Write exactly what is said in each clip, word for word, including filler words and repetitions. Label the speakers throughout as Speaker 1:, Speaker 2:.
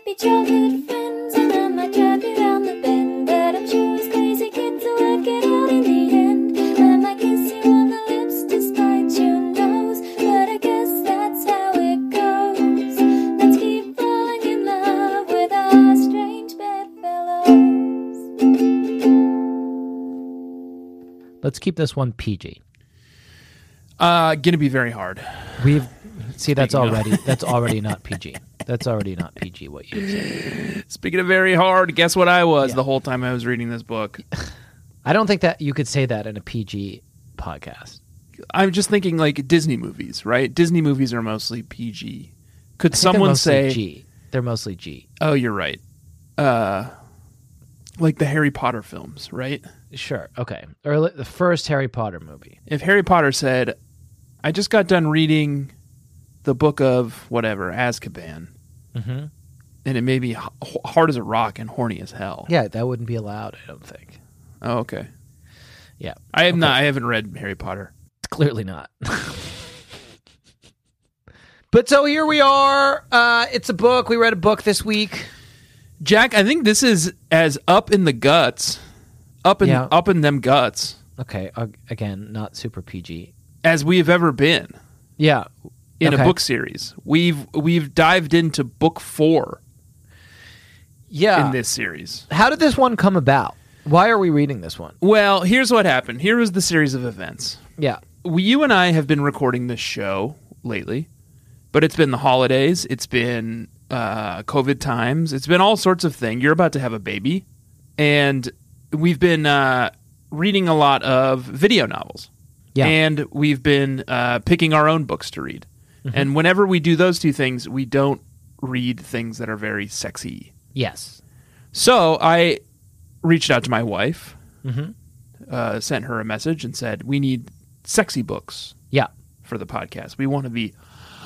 Speaker 1: might be childhood friends, and I might drive you round the bend, but I'm sure as crazy kids will work it out in the end. I might kiss you on the lips despite your nose, but I guess that's how it goes. Let's keep falling in love with our strange bedfellows.
Speaker 2: Let's keep this one P G.
Speaker 3: Uh, gonna be very hard.
Speaker 2: We've see that's
Speaker 3: Speaking of-
Speaker 2: already that's already not P G. That's already not P G. What you said.
Speaker 3: Speaking of very hard, guess what I was
Speaker 2: Yeah.
Speaker 3: the whole time I was reading this book?
Speaker 2: I don't think that you could say that in a P G podcast.
Speaker 3: I'm just thinking like Disney movies, right? Disney movies are mostly P G. Could
Speaker 2: I think they're
Speaker 3: someone
Speaker 2: mostly
Speaker 3: say?
Speaker 2: G? They're mostly G.
Speaker 3: Oh, you're right. Uh, like the Harry Potter films, right?
Speaker 2: Sure. Okay. Or li- the first Harry Potter movie.
Speaker 3: If Harry Potter said, "I just got done reading the book of whatever Azkaban,"
Speaker 2: Mm-hmm.
Speaker 3: and it may be h- hard as a rock and horny as hell.
Speaker 2: Yeah, that wouldn't be allowed. I don't think.
Speaker 3: Oh, okay.
Speaker 2: Yeah.
Speaker 3: I have
Speaker 2: Okay.
Speaker 3: not. I haven't read Harry Potter.
Speaker 2: Clearly not. But so here we are. Uh, it's a book. We read a book this week.
Speaker 3: Jack, I think this is as up in the guts, up in
Speaker 2: Yeah.
Speaker 3: up in them guts
Speaker 2: Okay. Uh, again, not super P G.
Speaker 3: as we've ever been
Speaker 2: Yeah.
Speaker 3: in
Speaker 2: Okay.
Speaker 3: a book series. We've we've dived into book four
Speaker 2: Yeah.
Speaker 3: in this series.
Speaker 2: How did this one come about? Why are we reading this one?
Speaker 3: Well, here's what happened. Here was the series of events.
Speaker 2: Yeah.
Speaker 3: We, you and I have been recording this show lately, but it's been the holidays. It's been uh, COVID times. It's been all sorts of things. You're about to have a baby, and we've been uh, reading a lot of video novels.
Speaker 2: Yeah.
Speaker 3: And we've been uh, picking our own books to read. And whenever we do those two things, we don't read things that are very sexy.
Speaker 2: Yes.
Speaker 3: So I reached out to my wife,
Speaker 2: Mm-hmm.
Speaker 3: uh, sent her a message, and said, we need sexy books
Speaker 2: Yeah.
Speaker 3: for the podcast. We want to be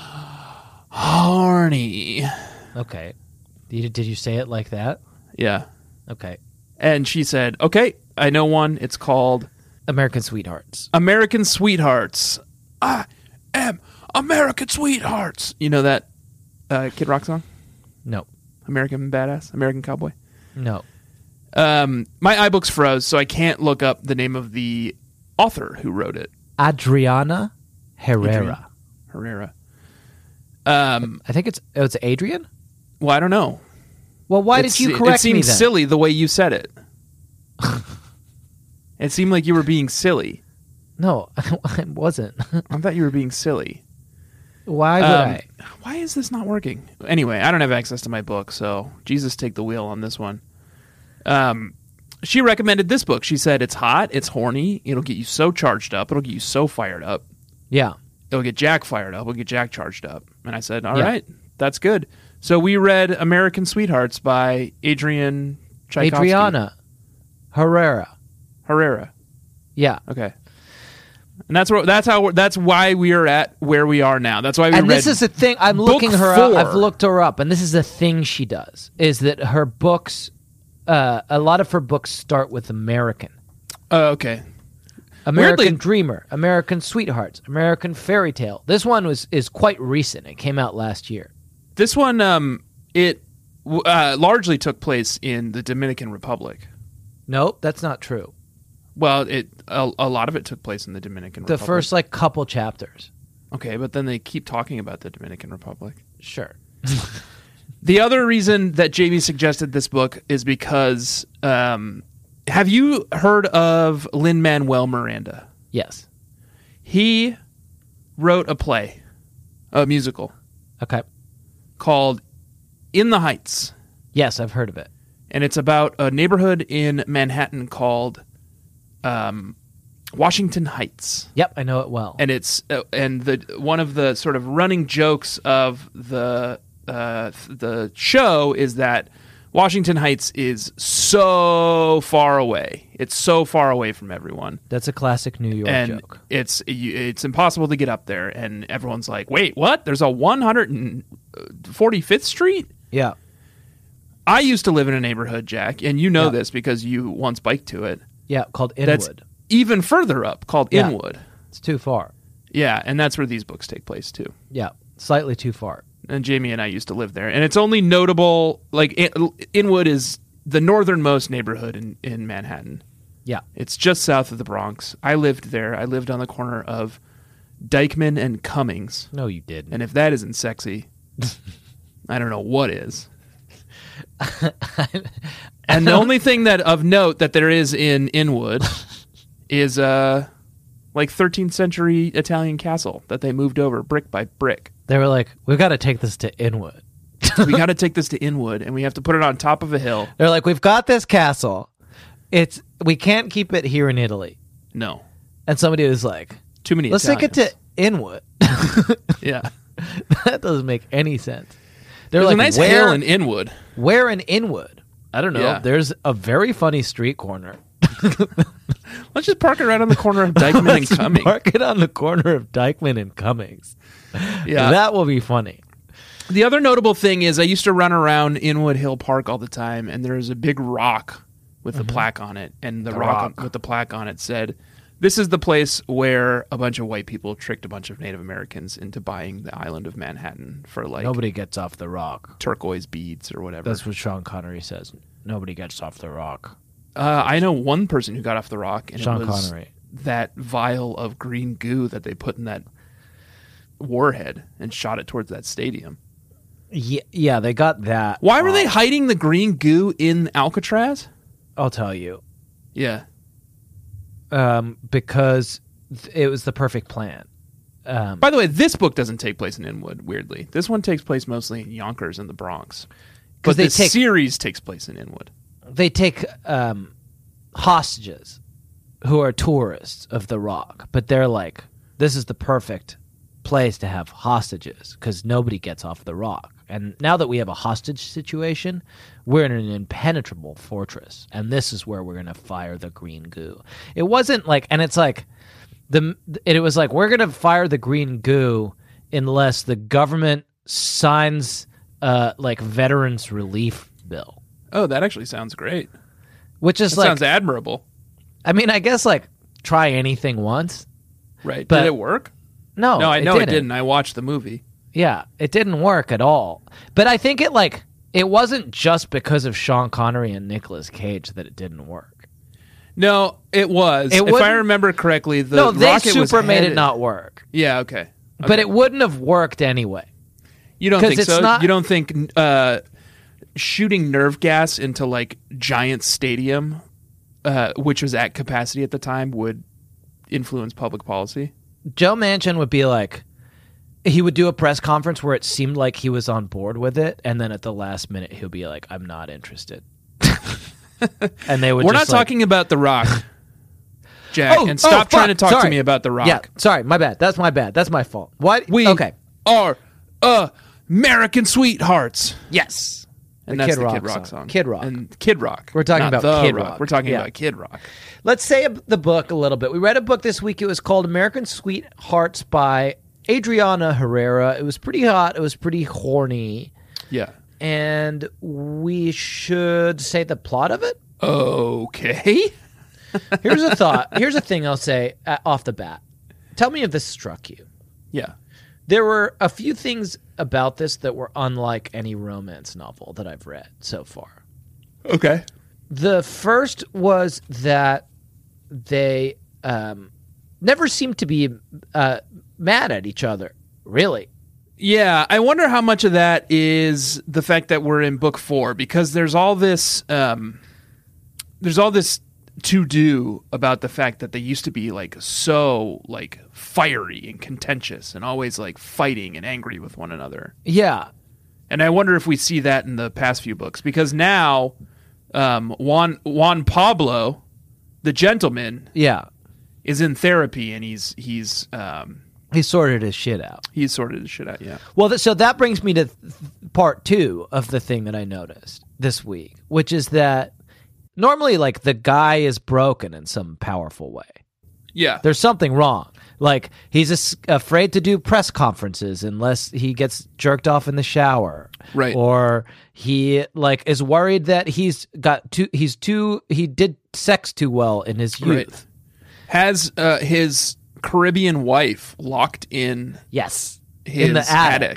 Speaker 3: horny.
Speaker 2: Okay. Did you, did you say it like that?
Speaker 3: Yeah.
Speaker 2: Okay.
Speaker 3: And she said, okay, I know one. It's called
Speaker 2: American Sweethearts.
Speaker 3: American Sweethearts. I am American Sweethearts. You know that uh, Kid Rock song?
Speaker 2: No.
Speaker 3: American Badass? American Cowboy?
Speaker 2: No.
Speaker 3: Um, my iBooks froze, so I can't look up the name of the author who wrote it.
Speaker 2: Adriana Herrera.
Speaker 3: Herrera. Um,
Speaker 2: I think it's oh, it's Adrian?
Speaker 3: well, I don't know.
Speaker 2: Well, why
Speaker 3: It's-
Speaker 2: did you correct
Speaker 3: It seemed
Speaker 2: me then?
Speaker 3: silly the way you said it. It seemed like you were being silly.
Speaker 2: No, I wasn't.
Speaker 3: I thought you were being silly.
Speaker 2: Why would
Speaker 3: Um,
Speaker 2: I?
Speaker 3: Why is this not working? Anyway, I don't have access to my book, so Jesus take the wheel on this one. Um, she recommended this book. She said it's hot, it's horny, it'll get you so charged up, it'll get you so fired up.
Speaker 2: Yeah.
Speaker 3: It'll get Jack fired up, it'll get Jack charged up. And I said, all
Speaker 2: Yeah.
Speaker 3: right, that's good. So we read American Sweethearts by Adrian Tchaikovsky.
Speaker 2: Adriana Herrera.
Speaker 3: Herrera.
Speaker 2: Yeah.
Speaker 3: Okay. And that's what that's how we're, that's why we are at where we are now. That's why we
Speaker 2: And
Speaker 3: read
Speaker 2: this is the thing. I'm
Speaker 3: book
Speaker 2: looking her up.
Speaker 3: four.
Speaker 2: I've looked her up, and this is the thing she does: is that her books, uh, a lot of her books start with American,
Speaker 3: Oh, okay.
Speaker 2: American
Speaker 3: Weirdly-
Speaker 2: Dreamer, American Sweethearts, American Fairy Tale. This one was is quite recent. It came out last year.
Speaker 3: This one, um, it w- uh, largely took place in the Dominican Republic.
Speaker 2: Nope, that's not true.
Speaker 3: Well, it a, a lot of it took place in the Dominican
Speaker 2: The
Speaker 3: Republic.
Speaker 2: first like couple chapters.
Speaker 3: Okay, but then they keep talking about the Dominican Republic.
Speaker 2: Sure.
Speaker 3: The other reason that Jamie suggested this book is because, um, have you heard of Lin-Manuel Miranda?
Speaker 2: Yes.
Speaker 3: He wrote a play, a musical,
Speaker 2: Okay.
Speaker 3: called In the Heights.
Speaker 2: Yes, I've heard of it.
Speaker 3: And it's about a neighborhood in Manhattan called um, Washington Heights.
Speaker 2: Yep, I know it well.
Speaker 3: And it's uh, and the one of the sort of running jokes of the uh, the show is that Washington Heights is so far away. It's so far away from everyone.
Speaker 2: That's a classic New York
Speaker 3: And
Speaker 2: joke.
Speaker 3: it's you- it's impossible to get up there, and everyone's like, "Wait, what? There's a one hundred forty-fifth Street?"
Speaker 2: Yeah.
Speaker 3: I used to live in a neighborhood, Jack, and you know
Speaker 2: Yeah.
Speaker 3: this because you once biked to it.
Speaker 2: Yeah, called
Speaker 3: That's
Speaker 2: Inwood.
Speaker 3: even further up, called
Speaker 2: Yeah.
Speaker 3: Inwood.
Speaker 2: It's too far.
Speaker 3: Yeah, and that's where these books take place too.
Speaker 2: Yeah, slightly too far.
Speaker 3: And Jamie and I used to live there. And it's only notable, like, In- Inwood is the northernmost neighborhood in, in Manhattan.
Speaker 2: Yeah.
Speaker 3: It's just south of the Bronx. I lived there. I lived on the corner of Dykeman and Cummings.
Speaker 2: No, you didn't.
Speaker 3: And if that isn't sexy, I don't know what is. And the only thing that of note that there is in Inwood is uh like thirteenth century Italian castle that they moved over brick by brick.
Speaker 2: They were like, we've got to take this to Inwood.
Speaker 3: We got to take this to Inwood, and we have to put it on top of a hill.
Speaker 2: They're like, we've got this castle. It's we can't keep it here in Italy.
Speaker 3: No,
Speaker 2: And somebody was like,
Speaker 3: too many.
Speaker 2: let's
Speaker 3: Italians.
Speaker 2: take it to Inwood.
Speaker 3: Yeah.
Speaker 2: That doesn't make any sense. They're
Speaker 3: There's
Speaker 2: like,
Speaker 3: a nice
Speaker 2: where,
Speaker 3: hill in Inwood.
Speaker 2: where in Inwood? I don't know.
Speaker 3: Yeah.
Speaker 2: There's a very funny street corner.
Speaker 3: Let's just park it right on the corner of Dykeman and Cummings.
Speaker 2: Park it on the corner of Dykeman and Cummings.
Speaker 3: Yeah.
Speaker 2: That will be funny.
Speaker 3: The other notable thing is I used to run around Inwood Hill Park all the time, and there was a big rock with a plaque on it, and the,
Speaker 2: The
Speaker 3: rock,
Speaker 2: rock.
Speaker 3: with the plaque on it said, "This is the place where a bunch of white people tricked a bunch of Native Americans into buying the island of Manhattan for like
Speaker 2: Nobody gets off the rock.
Speaker 3: turquoise beads or whatever."
Speaker 2: That's what Sean Connery says. Nobody gets off the rock.
Speaker 3: Uh, I know one person who got off the rock, and
Speaker 2: Sean
Speaker 3: it was
Speaker 2: Connery.
Speaker 3: that vial of green goo that they put in that warhead and shot it towards that stadium.
Speaker 2: Yeah, yeah, they got that.
Speaker 3: Why were they
Speaker 2: wrong.
Speaker 3: hiding the green goo in Alcatraz?
Speaker 2: I'll tell you.
Speaker 3: Yeah.
Speaker 2: Um, because th- it was the perfect plan. Um,
Speaker 3: By the way, this book doesn't take place in Inwood, weirdly. This one takes place mostly in Yonkers and the Bronx. But
Speaker 2: they
Speaker 3: the
Speaker 2: take-
Speaker 3: series takes place in Inwood.
Speaker 2: they take um, hostages who are tourists of the Rock, but they're like, this is the perfect place to have hostages because nobody gets off the Rock. And now that we have a hostage situation, we're in an impenetrable fortress, and this is where we're going to fire the green goo. It wasn't like, and it's like, the it was like, we're going to fire the green goo unless the government signs uh, like veterans relief bill,
Speaker 3: Oh, that actually sounds great.
Speaker 2: which is
Speaker 3: That
Speaker 2: like,
Speaker 3: sounds admirable.
Speaker 2: I mean, I guess like try anything once.
Speaker 3: Right.
Speaker 2: but-
Speaker 3: Did it work?
Speaker 2: No,
Speaker 3: no, I know it
Speaker 2: didn't.
Speaker 3: didn't. I watched the movie.
Speaker 2: Yeah, it didn't work at all. But I think it like it wasn't just because of Sean Connery and Nicolas Cage that it didn't work.
Speaker 3: No, it was.
Speaker 2: It
Speaker 3: if I
Speaker 2: wouldn't-
Speaker 3: remember correctly, the
Speaker 2: no, they
Speaker 3: rocket was
Speaker 2: super made it
Speaker 3: headed-
Speaker 2: not work.
Speaker 3: Yeah, okay.
Speaker 2: But
Speaker 3: Okay.
Speaker 2: it wouldn't have worked anyway.
Speaker 3: You don't
Speaker 2: 'cause
Speaker 3: think
Speaker 2: it's
Speaker 3: so?
Speaker 2: not-
Speaker 3: You don't think uh, shooting nerve gas into like Giant Stadium, uh, which was at capacity at the time, would influence public policy?
Speaker 2: Joe Manchin would be like, he would do a press conference where it seemed like he was on board with it, and then at the last minute he'll be like, "I'm not interested." And they would.
Speaker 3: We're
Speaker 2: just
Speaker 3: not
Speaker 2: like,
Speaker 3: talking about The Rock, Jack,
Speaker 2: Oh,
Speaker 3: and stop
Speaker 2: oh,
Speaker 3: trying
Speaker 2: fuck,
Speaker 3: to talk to
Speaker 2: sorry.
Speaker 3: me about The Rock.
Speaker 2: Yeah, sorry, my bad. That's my bad. That's my fault. What?
Speaker 3: We
Speaker 2: okay.
Speaker 3: are uh, American sweethearts.
Speaker 2: Yes.
Speaker 3: And
Speaker 2: The
Speaker 3: that's
Speaker 2: Kid
Speaker 3: the
Speaker 2: Rock
Speaker 3: Kid Rock
Speaker 2: song.
Speaker 3: song.
Speaker 2: Kid Rock.
Speaker 3: And Kid Rock.
Speaker 2: We're talking
Speaker 3: Not
Speaker 2: about
Speaker 3: The
Speaker 2: Kid Rock.
Speaker 3: We're talking
Speaker 2: Yeah.
Speaker 3: about Kid Rock.
Speaker 2: Let's say ab- the book a little bit. We read a book this week. It was called American Sweethearts by Adriana Herrera. It was pretty hot. It was pretty horny.
Speaker 3: Yeah.
Speaker 2: And we should say the plot of it?
Speaker 3: Okay.
Speaker 2: Here's a thought. Here's a thing I'll say uh, off the bat. Tell me if this struck you.
Speaker 3: Yeah.
Speaker 2: There were a few things about this that were unlike any romance novel that I've read so far.
Speaker 3: Okay.
Speaker 2: The first was that they um, never seemed to be uh, mad at each other, really.
Speaker 3: Yeah, I wonder how much of that is the fact that we're in book four, because there's all this, um, there's all this to do about the fact that they used to be like so like fiery and contentious and always like fighting and angry with one another.
Speaker 2: Yeah.
Speaker 3: And I wonder if we see that in the past few books, because now um, Juan Juan Pablo, the gentleman,
Speaker 2: Yeah.
Speaker 3: is in therapy, and he's he's um,
Speaker 2: He sorted his shit out.
Speaker 3: he's sorted his shit out. Yeah.
Speaker 2: Well, th- so that brings me to th- part two of the thing that I noticed this week, which is that normally, like, the guy is broken in some powerful way.
Speaker 3: Yeah.
Speaker 2: There's something wrong. Like, he's as- afraid to do press conferences unless he gets jerked off in the shower.
Speaker 3: Right.
Speaker 2: Or he, like, is worried that he's got too, he's too, he did sex too well in his youth.
Speaker 3: Right. Has uh, his Caribbean wife locked in
Speaker 2: Yes.
Speaker 3: his
Speaker 2: in the attic.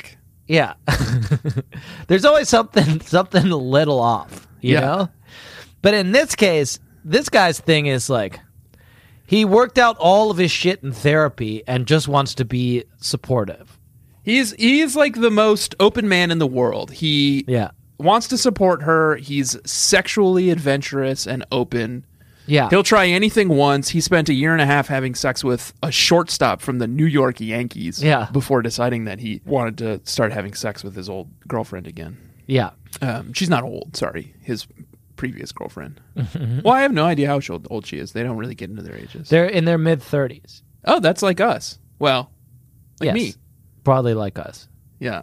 Speaker 2: Yeah. There's always something something a little off, you
Speaker 3: Yeah.
Speaker 2: know? But in this case, this guy's thing is like he worked out all of his shit in therapy and just wants to be supportive.
Speaker 3: He's he's like the most open man in the world. He
Speaker 2: Yeah.
Speaker 3: wants to support her. He's sexually adventurous and open.
Speaker 2: Yeah.
Speaker 3: He'll try anything once. He spent a year and a half having sex with a shortstop from the New York Yankees
Speaker 2: Yeah.
Speaker 3: before deciding that he wanted to start having sex with his old girlfriend again.
Speaker 2: Yeah.
Speaker 3: Um, she's not old, sorry. His previous girlfriend. Well, I have no idea how old, old she is. They don't really get into their ages.
Speaker 2: They're in their mid thirties.
Speaker 3: Oh, that's like us. Well, like
Speaker 2: Yes.
Speaker 3: me.
Speaker 2: Broadly like us.
Speaker 3: Yeah.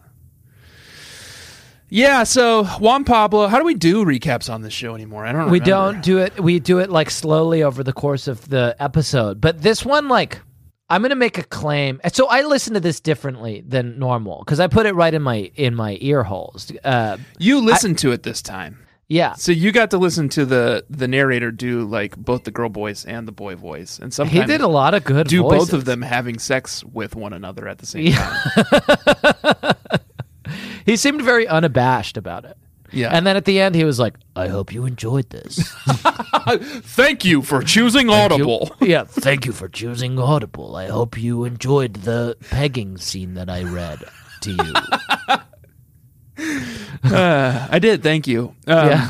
Speaker 3: Yeah, so Juan Pablo, how do we do recaps on this show anymore? I don't
Speaker 2: We
Speaker 3: remember.
Speaker 2: don't do it. We do it like slowly over the course of the episode. But this one, like, I'm gonna make a claim. So I listen to this differently than normal because I put it right in my in my ear holes. Uh,
Speaker 3: You listened to it this time.
Speaker 2: yeah,
Speaker 3: So you got to listen to the the narrator do like both the girl voice and the boy voice. And sometimes
Speaker 2: he did a lot of good.
Speaker 3: do
Speaker 2: voices.
Speaker 3: both of them having sex with one another at the same
Speaker 2: Yeah.
Speaker 3: time.
Speaker 2: He seemed very unabashed about it.
Speaker 3: Yeah.
Speaker 2: And then at the end, he was like, "I hope you enjoyed this."
Speaker 3: Thank you for choosing Audible.
Speaker 2: Yeah, thank you for choosing Audible. I hope you enjoyed the pegging scene that I read to you.
Speaker 3: Uh, I did, thank you. Um,
Speaker 2: Yeah.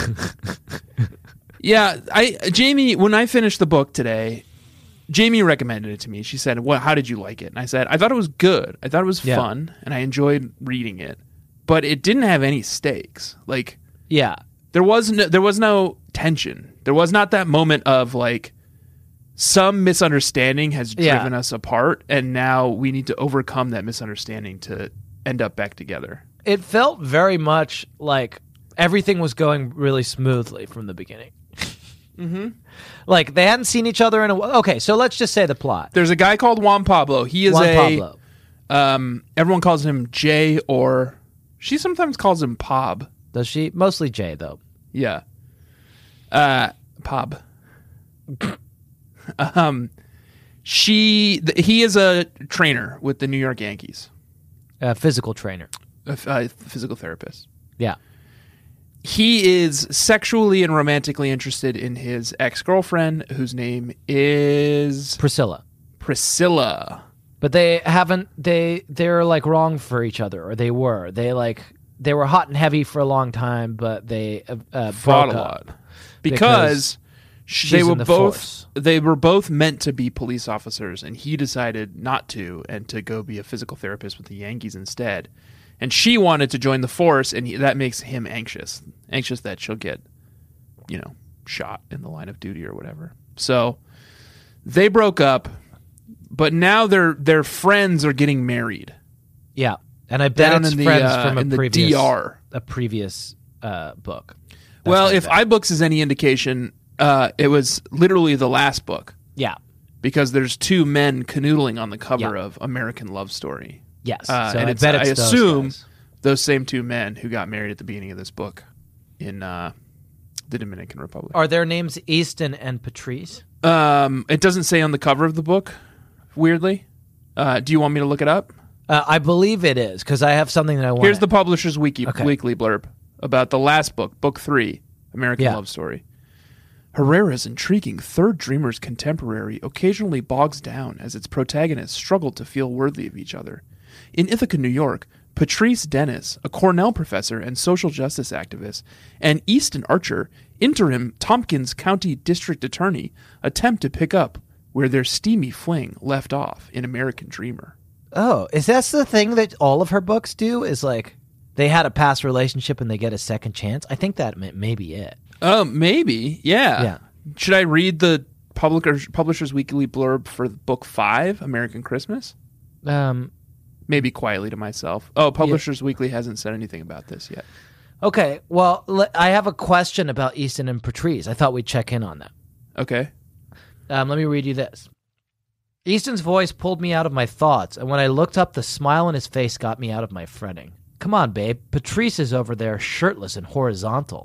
Speaker 3: Yeah, I Jamie, when I finished the book today, Jamie recommended it to me. She said, "What? How did you like it?" And I said, "I thought it was good. I thought it was
Speaker 2: Yeah.
Speaker 3: fun, and I enjoyed reading it. But it didn't have any stakes. Like
Speaker 2: Yeah.
Speaker 3: there was no, there was no tension. There was not that moment of like some misunderstanding has
Speaker 2: Yeah.
Speaker 3: driven us apart, and now we need to overcome that misunderstanding to end up back together."
Speaker 2: It felt very much like everything was going really smoothly from the beginning. Mm-hmm. Like they hadn't seen each other in a while. Okay, so let's just say the plot.
Speaker 3: There's a guy called Juan Pablo. He is
Speaker 2: Juan
Speaker 3: a
Speaker 2: Pablo.
Speaker 3: Um, everyone calls him Jay, or she sometimes calls him Pob.
Speaker 2: Does she? Mostly Jay, though.
Speaker 3: Yeah. Uh, Pob. um, she, th- he is a trainer with the New York Yankees,
Speaker 2: A physical trainer.
Speaker 3: a, f- a physical therapist.
Speaker 2: Yeah.
Speaker 3: He is sexually and romantically interested in his ex-girlfriend, whose name is
Speaker 2: Priscilla.
Speaker 3: Priscilla.
Speaker 2: But they haven't, they, they're like wrong for each other, or they were. They like, they were hot and heavy for a long time, but they uh, uh,
Speaker 3: Fought
Speaker 2: broke
Speaker 3: a
Speaker 2: up
Speaker 3: lot
Speaker 2: because
Speaker 3: because sh- they
Speaker 2: she's
Speaker 3: were
Speaker 2: in the
Speaker 3: both
Speaker 2: force.
Speaker 3: they were both meant to be police officers, and he decided not to and to go be a physical therapist with the Yankees instead. And she wanted to join the force, and he, that makes him anxious, anxious that she'll get, you know, shot in the line of duty or whatever. So they broke up, but now their their friends are getting married.
Speaker 2: Yeah. And I bet
Speaker 3: Down
Speaker 2: it's
Speaker 3: in the,
Speaker 2: friends
Speaker 3: uh,
Speaker 2: from a
Speaker 3: in the
Speaker 2: previous,
Speaker 3: D R.
Speaker 2: a previous uh, book. That's
Speaker 3: Well,
Speaker 2: what I
Speaker 3: if
Speaker 2: bet.
Speaker 3: iBooks is any indication, uh, it was literally the last book.
Speaker 2: Yeah.
Speaker 3: Because there's two men canoodling on the cover
Speaker 2: Yeah.
Speaker 3: of American Love Story.
Speaker 2: Yes.
Speaker 3: Uh,
Speaker 2: so
Speaker 3: and
Speaker 2: I
Speaker 3: it's,
Speaker 2: bet
Speaker 3: I
Speaker 2: it's those
Speaker 3: assume
Speaker 2: guys.
Speaker 3: those same two men who got married at the beginning of this book in uh, the Dominican Republic.
Speaker 2: Are their names Easton and Patrice?
Speaker 3: Um, it doesn't say on the cover of the book, weirdly. Uh, do you want me to look it up?
Speaker 2: Uh, I believe it is, because I have something that I want.
Speaker 3: Here's the publisher's wiki,
Speaker 2: Okay.
Speaker 3: weekly blurb about the last book, Book three, American
Speaker 2: Yeah.
Speaker 3: Love Story. Herrera's intriguing third dreamer's contemporary occasionally bogs down as its protagonists struggle to feel worthy of each other. In Ithaca, New York, Patrice Dennis, a Cornell professor and social justice activist, and Easton Archer, interim Tompkins County District Attorney, attempt to pick up where their steamy fling left off in American Dreamer.
Speaker 2: Oh, is that the thing that all of her books do? Is like they had a past relationship and they get a second chance? I think that may, may be it.
Speaker 3: Oh, maybe. Yeah.
Speaker 2: Yeah.
Speaker 3: Should I read the publisher's, publisher's weekly blurb for book five, American Christmas?
Speaker 2: Um,
Speaker 3: Maybe quietly to myself. Oh, Publishers Weekly hasn't said anything about this yet.
Speaker 2: okay, well, le- I have a question about Easton and Patrice. I thought we'd check in on that.
Speaker 3: Okay.
Speaker 2: Um, let me read you this. Easton's voice pulled me out of my thoughts, and when I looked up, the smile on his face got me out of my fretting. Come on, babe. Patrice is over there, shirtless and horizontal.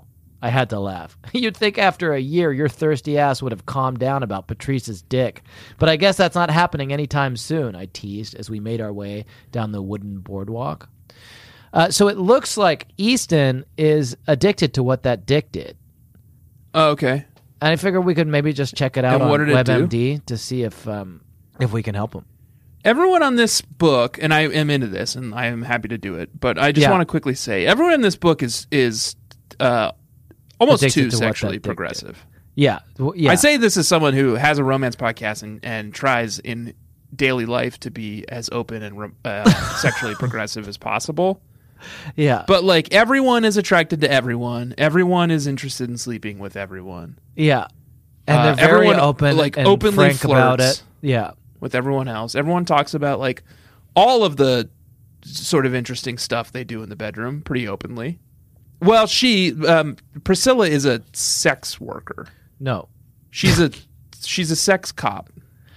Speaker 2: I had to laugh. You'd think after a year your thirsty ass would have calmed down about Patrice's dick. But I guess that's not happening anytime soon, I teased as we made our way down the wooden boardwalk. Uh, so it looks like Easton is addicted to what that dick did.
Speaker 3: Oh, okay.
Speaker 2: And I figured we could maybe just check it out
Speaker 3: And what
Speaker 2: on
Speaker 3: did it do?
Speaker 2: WebMD to see if um, if we can help him.
Speaker 3: Everyone on this book, and I am into this, and I am happy to do it, but I just
Speaker 2: Yeah.
Speaker 3: want to quickly say, everyone in this book is is uh, almost
Speaker 2: Addicted
Speaker 3: too
Speaker 2: to what that
Speaker 3: sexually
Speaker 2: dick did.
Speaker 3: progressive.
Speaker 2: Yeah, w- yeah.
Speaker 3: I say this as someone who has a romance podcast and, and tries in daily life to be as open and ro- uh, sexually progressive as possible.
Speaker 2: yeah,
Speaker 3: But like everyone is attracted to everyone. Everyone is interested in sleeping with everyone.
Speaker 2: yeah. And
Speaker 3: Uh,
Speaker 2: they're very
Speaker 3: everyone,
Speaker 2: open,
Speaker 3: like,
Speaker 2: and
Speaker 3: openly
Speaker 2: frank about
Speaker 3: flirts.
Speaker 2: it. Yeah,
Speaker 3: With everyone else. Everyone talks about like all of the sort of interesting stuff they do in the bedroom pretty openly. Well, she um, Priscilla is a sex worker.
Speaker 2: no,
Speaker 3: She's a she's a sex cop.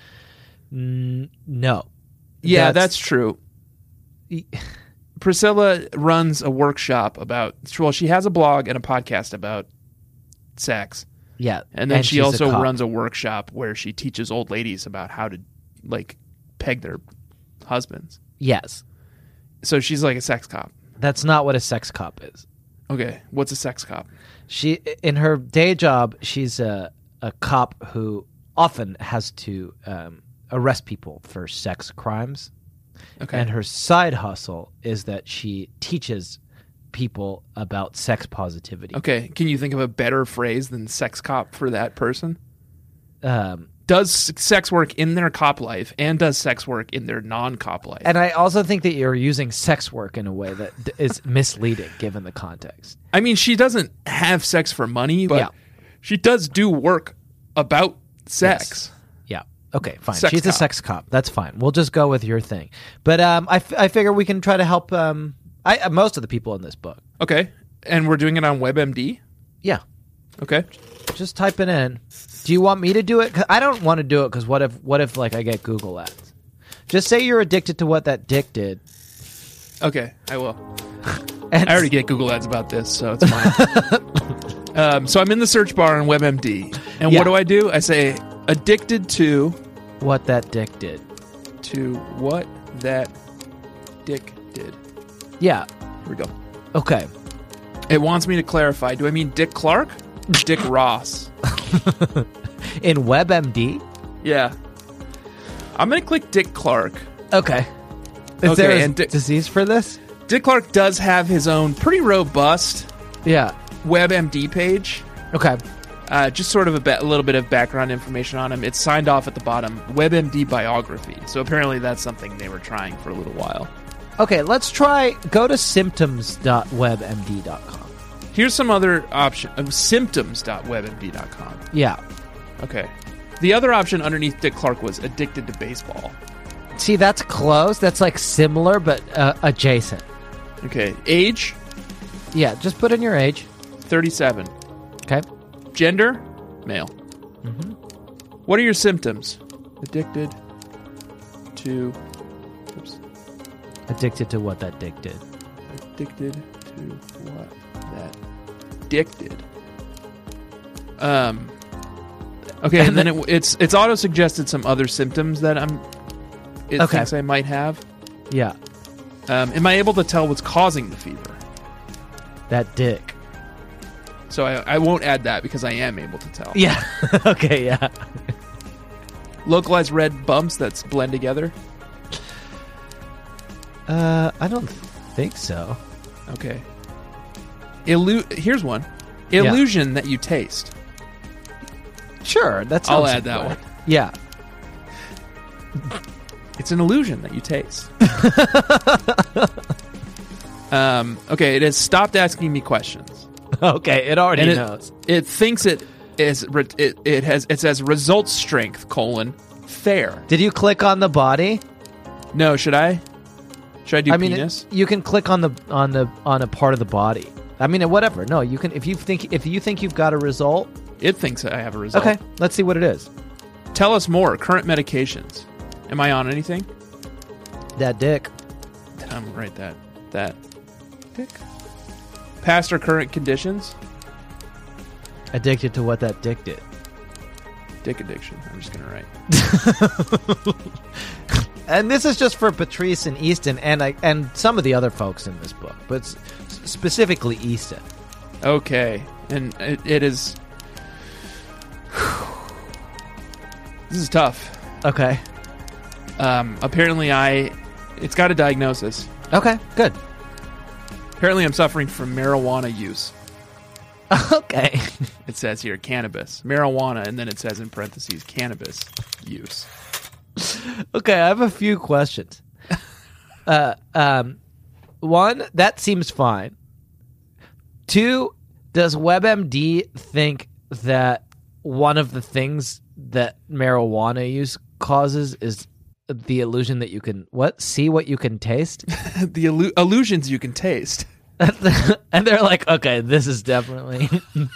Speaker 2: N- no.
Speaker 3: Yeah, that's, true. Priscilla runs a workshop about well, she has a blog and a podcast about sex.
Speaker 2: yeah.
Speaker 3: And then she
Speaker 2: she's a
Speaker 3: also
Speaker 2: cop.
Speaker 3: runs a workshop where she teaches old ladies about how to like peg their husbands.
Speaker 2: Yes,
Speaker 3: So she's like a sex cop.
Speaker 2: that's not what a sex cop is.
Speaker 3: Okay, what's a sex cop?
Speaker 2: She, in her day job, she's a a cop who often has to um, arrest people for sex crimes.
Speaker 3: Okay.
Speaker 2: And her side hustle is that she teaches people about sex positivity.
Speaker 3: Okay, can you think of a better phrase than sex cop for that person?
Speaker 2: Um,
Speaker 3: Does sex work in their cop life and does sex work in their non-cop life?
Speaker 2: and I also think that you're using sex work in a way that d- is misleading given the context.
Speaker 3: I mean, she doesn't have sex for money, but
Speaker 2: Yeah.
Speaker 3: she does do work about sex.
Speaker 2: Yeah. Okay, fine.
Speaker 3: Sex
Speaker 2: She's a
Speaker 3: cop.
Speaker 2: sex cop. That's fine. We'll just go with your thing. But um, I, f- I figure we can try to help um, I, uh, most of the people in this book.
Speaker 3: Okay, and we're doing it on WebMD?
Speaker 2: Yeah.
Speaker 3: Okay.
Speaker 2: Just type it in. Do you want me to do it? 'Cause I don't want to do it because what if what if like I get Google ads? Just say you're addicted to what that dick did.
Speaker 3: Okay, I will.
Speaker 2: And
Speaker 3: I already get Google ads about this, so it's fine. um, so I'm in the search bar on WebMD, and
Speaker 2: Yeah.
Speaker 3: what do I do? I say addicted to
Speaker 2: what that dick did.
Speaker 3: to what that dick did.
Speaker 2: Yeah.
Speaker 3: Here we go.
Speaker 2: Okay.
Speaker 3: It wants me to clarify. Do I mean Dick Clark? Dick Ross.
Speaker 2: In WebMD?
Speaker 3: Yeah. I'm going to click Dick Clark.
Speaker 2: Okay. Is
Speaker 3: Okay,
Speaker 2: there a
Speaker 3: and Dick-
Speaker 2: disease for this?
Speaker 3: Dick Clark does have his own pretty robust
Speaker 2: Yeah.
Speaker 3: WebMD page.
Speaker 2: Okay.
Speaker 3: Uh, just sort of a, ba- a little bit of background information on him. It's signed off at the bottom, WebMD biography. So apparently that's something they were trying for a little while.
Speaker 2: Okay, let's try go to symptoms dot web m d dot com.
Speaker 3: Here's some other option of symptoms dot web m d dot com.
Speaker 2: Yeah.
Speaker 3: Okay. The other option underneath Dick Clark was addicted to baseball.
Speaker 2: See, that's close. That's like similar but uh, adjacent.
Speaker 3: Okay. Age,
Speaker 2: Yeah, just put in your age.
Speaker 3: thirty-seven.
Speaker 2: Okay.
Speaker 3: Gender, male.
Speaker 2: Mm-hmm.
Speaker 3: What are your symptoms? Addicted to... Oops.
Speaker 2: Addicted to what that dick did.
Speaker 3: Addicted to what that dick did. Um... Okay, and,
Speaker 2: And
Speaker 3: then it, it's it's auto suggested some other symptoms that I'm. It
Speaker 2: Okay.
Speaker 3: thinks I might have.
Speaker 2: Yeah.
Speaker 3: Um, am I able to tell what's causing the fever?
Speaker 2: That dick.
Speaker 3: So I, I won't add that because I am able to tell.
Speaker 2: Yeah. Okay, yeah.
Speaker 3: Localized red bumps that blend together.
Speaker 2: Uh, I don't think so.
Speaker 3: Okay. Illu- Here's one. Illusion that you taste.
Speaker 2: Sure, that's
Speaker 3: I'll add that one.
Speaker 2: Yeah.
Speaker 3: It's an illusion that you taste. um, okay, it has stopped asking me questions.
Speaker 2: Okay, it already
Speaker 3: And it-
Speaker 2: knows.
Speaker 3: It thinks it is re- it, it has it says result strength colon fair.
Speaker 2: Did you click on the body?
Speaker 3: No, should I? Should I do
Speaker 2: I mean,
Speaker 3: penis?
Speaker 2: it- you can click on the on the on a part of the body. I mean, whatever. No, you can if you think if you think you've got a result.
Speaker 3: It thinks I have a result.
Speaker 2: Okay, let's see what it is.
Speaker 3: Tell us more. Current medications. Am I on anything?
Speaker 2: That dick.
Speaker 3: I'm gonna write that. That. Dick. Past or current conditions.
Speaker 2: Addicted to what that dick did.
Speaker 3: Dick addiction. I'm just gonna write.
Speaker 2: And this is just for Patrice and Easton and I, and some of the other folks in this book, but s- specifically Easton.
Speaker 3: Okay, and it, it is. This is tough.
Speaker 2: Okay.
Speaker 3: Um, apparently, I. It's got a diagnosis.
Speaker 2: Okay, good.
Speaker 3: Apparently, I'm suffering from marijuana use.
Speaker 2: Okay.
Speaker 3: It says here cannabis, marijuana, and then it says in parentheses cannabis use.
Speaker 2: Okay, I have a few questions. uh, um, one, that seems fine. Two, does WebMD think that one of the things that marijuana use causes is the illusion that you can what see what you can taste?
Speaker 3: The illu- illusions you can taste.
Speaker 2: And they're like, okay, this is definitely.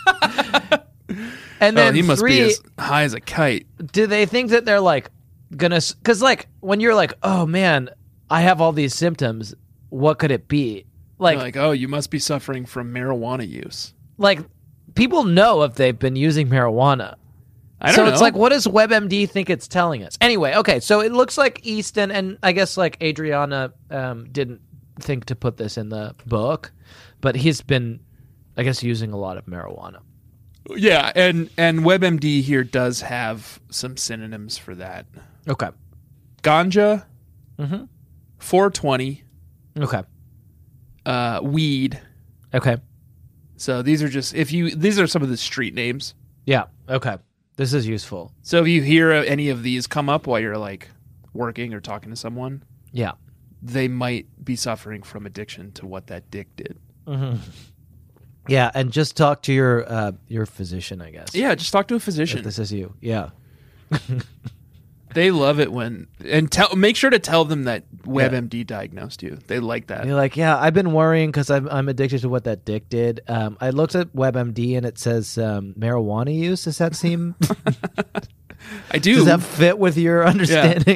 Speaker 2: And then
Speaker 3: Oh, he must
Speaker 2: three,
Speaker 3: be as high as a kite.
Speaker 2: do they think that they're like gonna? Because like when you're like, oh man, I have all these symptoms. What could it be? Like,
Speaker 3: Like, oh, you must be suffering from marijuana use.
Speaker 2: like people know if they've been using marijuana.
Speaker 3: I don't
Speaker 2: so
Speaker 3: know.
Speaker 2: it's like, what does WebMD think it's telling us? Anyway, okay, so it looks like Easton and I guess like Adriana um, didn't think to put this in the book, but he's been, I guess, using a lot of marijuana.
Speaker 3: Yeah, and and WebMD here does have some synonyms for that.
Speaker 2: Okay.
Speaker 3: Ganja,
Speaker 2: Mm-hmm.
Speaker 3: four twenty,
Speaker 2: Okay.
Speaker 3: uh, weed.
Speaker 2: Okay.
Speaker 3: So these are just if you these are some of the street names.
Speaker 2: Yeah. Okay. This is useful.
Speaker 3: So if you hear any of these come up while you're like working or talking to someone,
Speaker 2: Yeah.
Speaker 3: they might be suffering from addiction to what that dick did.
Speaker 2: Mm-hmm. Yeah, and just talk to your uh, your physician, I guess.
Speaker 3: Yeah, just talk to a
Speaker 2: If
Speaker 3: physician.
Speaker 2: this is you. Yeah.
Speaker 3: They love it when and tell make sure to tell them that WebMD diagnosed you. They like that.
Speaker 2: You're like, yeah, I've been worrying because I'm I'm addicted to what that dick did. Um, I looked at WebMD and it says um, marijuana use. Does that seem?
Speaker 3: I do.
Speaker 2: Does that fit with your understanding?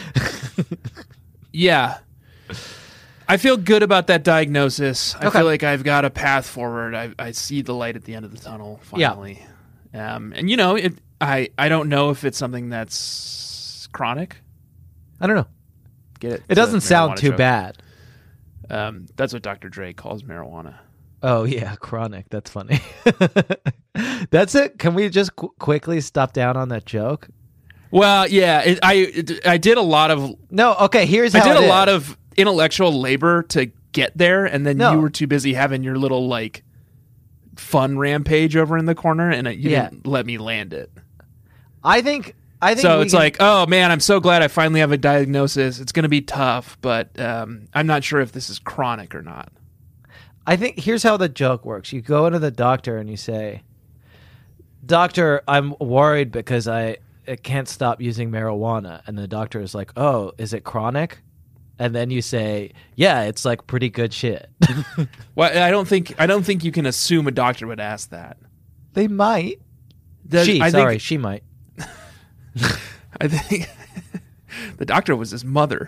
Speaker 3: Yeah. I feel good about that diagnosis. I
Speaker 2: Okay.
Speaker 3: feel like I've got a path forward. I, I see the light at the end of the tunnel,
Speaker 2: Yeah.
Speaker 3: finally. Um, and, you know, it. I, I don't know if it's something that's chronic.
Speaker 2: I don't know.
Speaker 3: Get it?
Speaker 2: It doesn't sound too bad.
Speaker 3: Um, that's what Doctor Dre calls marijuana.
Speaker 2: Oh yeah, chronic. That's funny. That's it. Can we just qu- quickly stop down on that joke?
Speaker 3: Well, yeah, it, I it, I did a lot of
Speaker 2: No. Okay. Here's
Speaker 3: I
Speaker 2: how
Speaker 3: did
Speaker 2: it
Speaker 3: a lot
Speaker 2: is.
Speaker 3: of intellectual labor to get there, and then
Speaker 2: No.
Speaker 3: you were too busy having your little like fun rampage over in the corner, and you
Speaker 2: Yeah.
Speaker 3: didn't let me land it.
Speaker 2: I think. I think.
Speaker 3: So
Speaker 2: we
Speaker 3: it's
Speaker 2: can-
Speaker 3: like, oh man, I'm so glad I finally have a diagnosis. It's going to be tough, but um, I'm not sure if this is chronic or not.
Speaker 2: I think here's how the joke works. You go into the doctor and you say, "Doctor, I'm worried because I, I can't stop using marijuana." And the doctor is like, "Oh, is it chronic?" And then you say, "Yeah, it's like pretty good shit."
Speaker 3: Well, I don't think I don't think you can assume a doctor would ask that.
Speaker 2: They might.
Speaker 3: Does-
Speaker 2: she,
Speaker 3: I
Speaker 2: sorry,
Speaker 3: think,
Speaker 2: she might.
Speaker 3: I think the doctor was his mother.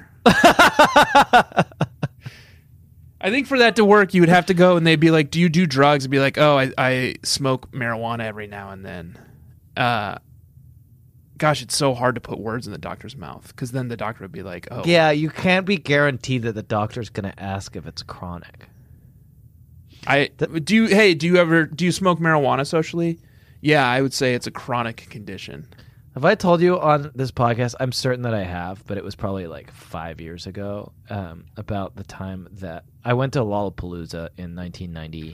Speaker 3: I think for that to work, you would have to go and they'd be like, "Do you do drugs?" And be like, "Oh, I, I smoke marijuana every now and then." Uh, gosh, it's so hard to put words in the doctor's mouth because then the doctor would be like, "Oh,
Speaker 2: Yeah, you can't be guaranteed that the doctor's going to ask if it's chronic.
Speaker 3: I do you hey, do you ever do you smoke marijuana socially?" Yeah, I would say it's a chronic condition.
Speaker 2: Have I told you on this podcast? I'm certain that I have, but it was probably like five years ago. Um, about the time that I went to Lollapalooza in nineteen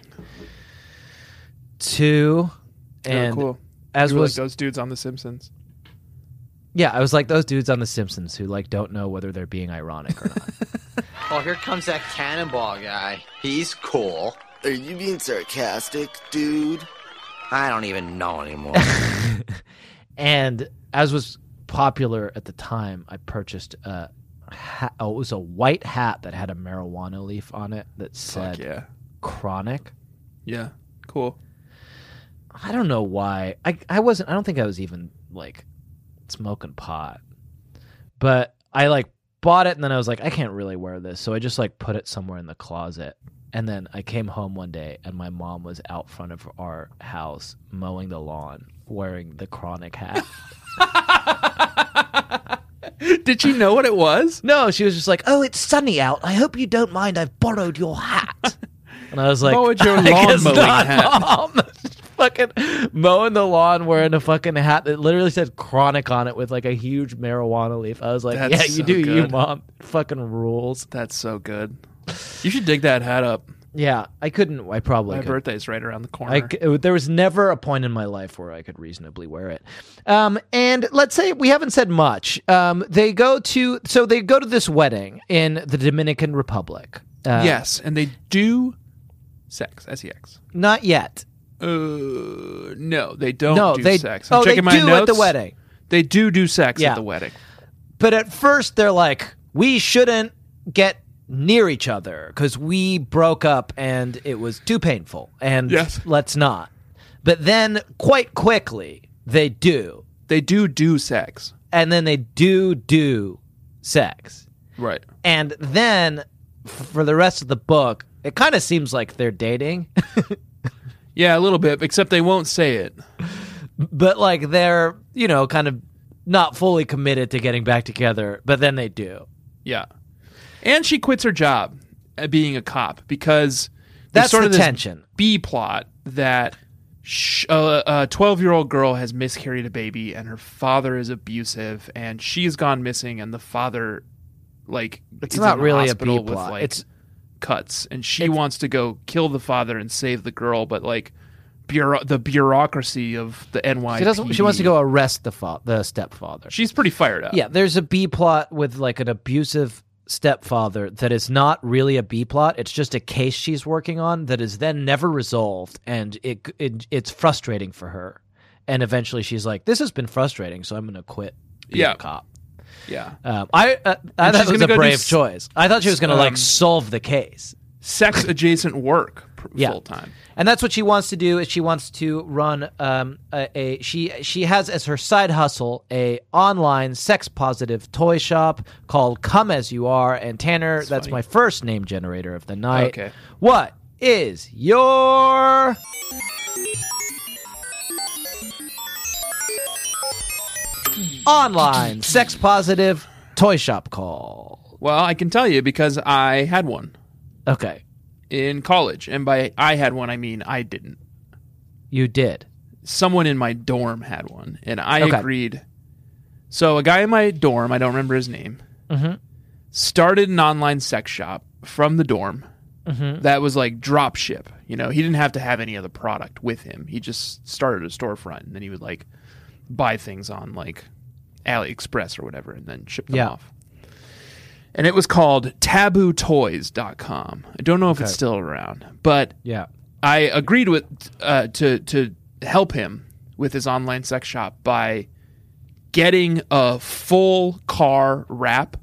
Speaker 2: ninety-two, and
Speaker 3: oh, cool.
Speaker 2: as
Speaker 3: You were
Speaker 2: was
Speaker 3: like those dudes on The Simpsons.
Speaker 2: yeah, I was like those dudes on The Simpsons who like don't know whether they're being ironic or not.
Speaker 4: Oh, here comes that cannonball guy. He's cool.
Speaker 5: Are you being sarcastic, dude?
Speaker 4: I don't even know anymore.
Speaker 2: And as was popular at the time, I purchased a hat. Oh, it was a white hat that had a marijuana leaf on it that
Speaker 3: Fuck
Speaker 2: said
Speaker 3: yeah.
Speaker 2: chronic.
Speaker 3: Yeah. Cool.
Speaker 2: I don't know why. I I wasn't. I don't think I was even like smoking pot, but I like bought it and then I was like, I can't really wear this, so I just like put it somewhere in the closet. And then I came home one day, and my mom was out front of our house mowing the lawn, wearing the Chronic hat.
Speaker 3: Did she know what it was?
Speaker 2: No, she was just like, "Oh, it's sunny out. I hope you don't mind. I've borrowed your hat." And I was like,
Speaker 3: Mow with your
Speaker 2: "I
Speaker 3: lawn
Speaker 2: guess
Speaker 3: mowing
Speaker 2: not,
Speaker 3: hat."
Speaker 2: Mom." Fucking mowing the lawn wearing a fucking hat that literally said Chronic on it with like a huge marijuana leaf. I was like,
Speaker 3: That's
Speaker 2: "Yeah, you
Speaker 3: so
Speaker 2: do you,
Speaker 3: good.
Speaker 2: Mom. It fucking rules."
Speaker 3: That's so good. You should dig that hat up.
Speaker 2: Yeah, I couldn't. I probably
Speaker 3: My
Speaker 2: could.
Speaker 3: birthday's right around the corner.
Speaker 2: I c- there was never a point in my life where I could reasonably wear it. Um, and let's say we haven't said much. Um, they go to so they go to this wedding in the Dominican Republic. Uh,
Speaker 3: yes, and they do sex. S E X.
Speaker 2: not yet.
Speaker 3: Uh, no, they don't
Speaker 2: no,
Speaker 3: do
Speaker 2: they.
Speaker 3: sex. I'm
Speaker 2: oh,
Speaker 3: checking
Speaker 2: they
Speaker 3: my
Speaker 2: do
Speaker 3: notes.
Speaker 2: at the wedding.
Speaker 3: They do do sex
Speaker 2: Yeah.
Speaker 3: at the wedding.
Speaker 2: But at first, they're like, we shouldn't get near each other because we broke up and it was too painful. And
Speaker 3: Yes.
Speaker 2: let's not. But then, quite quickly, they do.
Speaker 3: They do do sex.
Speaker 2: And then they do do sex.
Speaker 3: Right.
Speaker 2: And then, f- for the rest of the book, it kind of seems like they're dating.
Speaker 3: Yeah, a little bit, except they won't say it.
Speaker 2: But, like, they're, you know, kind of not fully committed to getting back together. But then they do.
Speaker 3: Yeah. And she quits her job at being a cop because
Speaker 2: That's
Speaker 3: there's sort
Speaker 2: the
Speaker 3: of this
Speaker 2: tension.
Speaker 3: B plot that sh- uh, a twelve-year-old girl has miscarried a baby and her father is abusive and she's gone missing and the father, like,
Speaker 2: It's
Speaker 3: is
Speaker 2: not
Speaker 3: in the
Speaker 2: really a
Speaker 3: hospital
Speaker 2: B plot.
Speaker 3: with, like,
Speaker 2: It's
Speaker 3: cuts, and she
Speaker 2: it's-
Speaker 3: wants to go kill the father and save the girl, but like bureau- the bureaucracy of the N Y P D.
Speaker 2: She doesn't. She wants to go arrest the fa- the stepfather.
Speaker 3: She's pretty fired up.
Speaker 2: Yeah, there's a B plot with like an abusive stepfather that is not really a B plot. It's just a case she's working on that is then never resolved, and it, it it's frustrating for her. And eventually, she's like, "This has been frustrating, so I'm going to quit being
Speaker 3: Yeah.
Speaker 2: a cop."
Speaker 3: Yeah.
Speaker 2: Um, I uh, I
Speaker 3: And
Speaker 2: thought
Speaker 3: she's
Speaker 2: it was
Speaker 3: gonna
Speaker 2: a
Speaker 3: go do
Speaker 2: brave
Speaker 3: s-
Speaker 2: choice. I thought she was going to
Speaker 3: um,
Speaker 2: like solve the case.
Speaker 3: Sex adjacent work pr-
Speaker 2: Yeah.
Speaker 3: full time.
Speaker 2: And that's what she wants to do. Is she wants to run um, a, a she she has as her side hustle a online sex positive toy shop called Come As You Are. And Tanner, that's,
Speaker 3: funny.
Speaker 2: my first name generator of the night.
Speaker 3: Okay.
Speaker 2: What is your online sex positive toy shop call?
Speaker 3: Well, I can tell you because I had one
Speaker 2: Okay,
Speaker 3: in college, and by I had one, I mean I didn't.
Speaker 2: you did.
Speaker 3: Someone in my dorm had one, and I
Speaker 2: Okay.
Speaker 3: agreed. So a guy in my dorm, I don't remember his name,
Speaker 2: Mhm.
Speaker 3: started an online sex shop from the dorm
Speaker 2: Mhm.
Speaker 3: that was like drop ship. You know, he didn't have to have any other product with him. He just started a storefront, and then he would like buy things on like AliExpress or whatever, and then ship them
Speaker 2: Yeah.
Speaker 3: off. And it was called taboo toys dot com. I don't know if it's
Speaker 2: Okay.
Speaker 3: still around, but
Speaker 2: Yeah.
Speaker 3: I agreed with uh, to to help him with his online sex shop by getting a full car wrap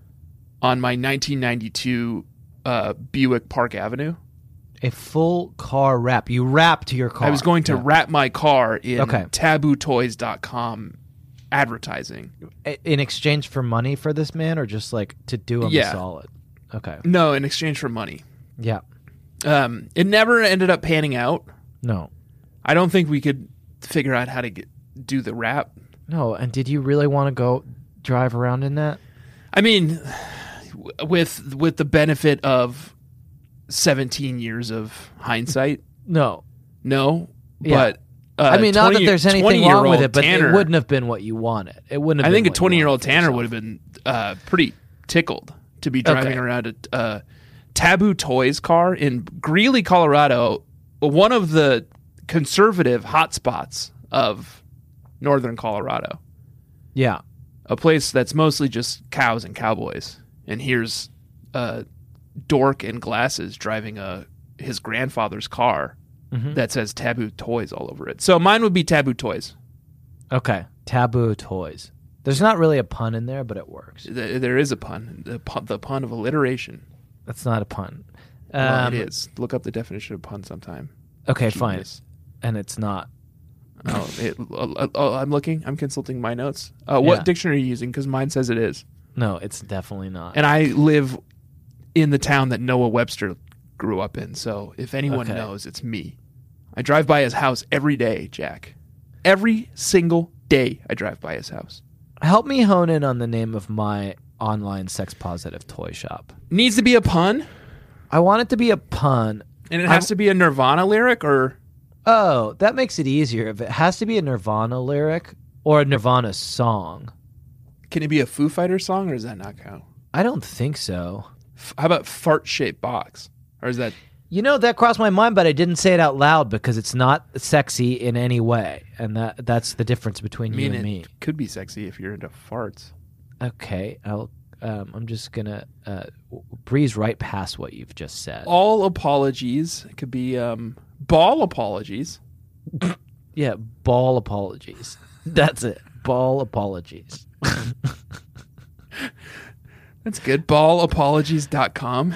Speaker 3: on my nineteen ninety-two uh, Buick Park Avenue.
Speaker 2: A full car wrap. You wrapped your car.
Speaker 3: I was going to
Speaker 2: Yeah.
Speaker 3: wrap my car in
Speaker 2: Okay.
Speaker 3: taboo toys dot com advertising.
Speaker 2: In exchange for money for this man, or just like to do him
Speaker 3: Yeah.
Speaker 2: a solid? Okay.
Speaker 3: No, in exchange for money.
Speaker 2: Yeah.
Speaker 3: Um, it never ended up panning out.
Speaker 2: No.
Speaker 3: I don't think we could figure out how to get, do the wrap.
Speaker 2: No. And did you really want to go drive around in that?
Speaker 3: I mean, w- with with the benefit of seventeen years of hindsight,
Speaker 2: No.
Speaker 3: no.
Speaker 2: Yeah.
Speaker 3: But uh,
Speaker 2: I mean, not that
Speaker 3: twenty
Speaker 2: there's anything wrong with it, but
Speaker 3: Tanner,
Speaker 2: it wouldn't have been what you wanted. It wouldn't have
Speaker 3: I
Speaker 2: been
Speaker 3: think a
Speaker 2: what you
Speaker 3: twenty-year-old
Speaker 2: wanted for
Speaker 3: Tanner
Speaker 2: yourself.
Speaker 3: would have been uh, pretty tickled to be driving
Speaker 2: Okay.
Speaker 3: around a uh, Taboo Toys car in Greeley, Colorado, one of the conservative hotspots of northern Colorado.
Speaker 2: Yeah.
Speaker 3: A place that's mostly just cows and cowboys. And here's a dork in glasses driving a his grandfather's car
Speaker 2: Mhm.
Speaker 3: that says Taboo Toys all over it. So mine would be Taboo Toys.
Speaker 2: Okay. Taboo toys. There's not really a pun in there, but it works.
Speaker 3: Th- There is a pun, the pun, the pun of alliteration.
Speaker 2: That's not a pun.
Speaker 3: Well,
Speaker 2: Um,
Speaker 3: it is. Look up the definition of pun sometime.
Speaker 2: Okay, fine.
Speaker 3: Genius.
Speaker 2: And it's not.
Speaker 3: Oh, it, oh, oh, I'm looking. I'm consulting my notes. Uh, what
Speaker 2: Yeah.
Speaker 3: dictionary are you using? Because mine says it is.
Speaker 2: No, it's definitely not.
Speaker 3: And I live in the town that Noah Webster grew up in. So if anyone
Speaker 2: Okay.
Speaker 3: knows, it's me. I drive by his house every day, Jack. Every single day I drive by his house.
Speaker 2: Help me hone in on the name of my online sex-positive toy shop.
Speaker 3: Needs to be a pun,
Speaker 2: I want it to be a pun.
Speaker 3: and it has to be a Nirvana lyric, or
Speaker 2: Oh, that makes it easier. If it has to be a Nirvana lyric or a Nirvana song.
Speaker 3: can it be a Foo Fighters song, or does that not count?
Speaker 2: I don't think so.
Speaker 3: F- How about fart-shaped box? Or is that...
Speaker 2: You know, that crossed my mind, but I didn't say it out loud because it's not sexy in any way. And that that's the difference between
Speaker 3: I
Speaker 2: you
Speaker 3: mean,
Speaker 2: and
Speaker 3: it
Speaker 2: me.
Speaker 3: could be sexy if you're into farts.
Speaker 2: Okay, I'll, um, I'm just going to uh, breeze right past what you've just said.
Speaker 3: All apologies. It could be um, ball apologies.
Speaker 2: Yeah, ball apologies. That's it. Ball apologies.
Speaker 3: That's good. ball apologies dot com.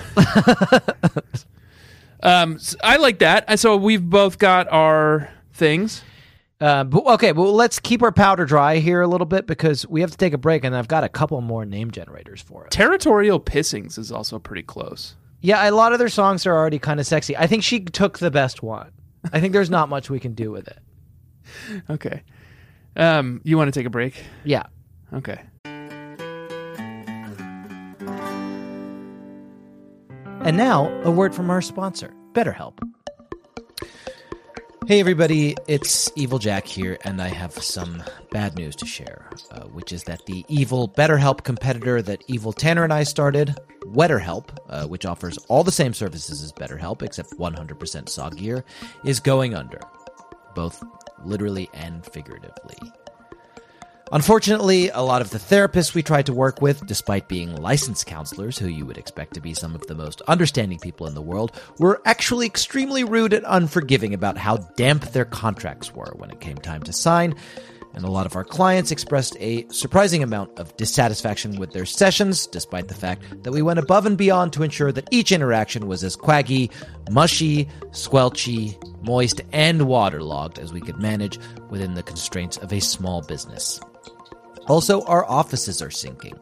Speaker 3: um, s- I like that. And so we've both got our things.
Speaker 2: Uh, but, okay, well, let's keep our powder dry here a little bit because we have to take a break, and I've got a couple more name generators for it.
Speaker 3: Territorial Pissings is also pretty close.
Speaker 2: Yeah, a lot of their songs are already kind of sexy. I think she took the best one. I think there's not much we can do with it.
Speaker 3: Okay. Um, you want to take a break?
Speaker 2: Yeah.
Speaker 3: Okay.
Speaker 2: And now, a word from our sponsor, BetterHelp. Hey everybody, it's Evil Jack here, and I have some bad news to share, uh, which is that the evil BetterHelp competitor that Evil Tanner and I started, WetterHelp, uh, which offers all the same services as BetterHelp except one hundred percent soggier, is going under, both literally and figuratively. Unfortunately, a lot of the therapists we tried to work with, despite being licensed counselors who you would expect to be some of the most understanding people in the world, were actually extremely rude and unforgiving about how damp their contracts were when it came time to sign, and a lot of our clients expressed a surprising amount of dissatisfaction with their sessions, despite the fact that we went above and beyond to ensure that each interaction was as quaggy, mushy, squelchy, moist, and waterlogged as we could manage within the constraints of a small business. Also, our offices are sinking.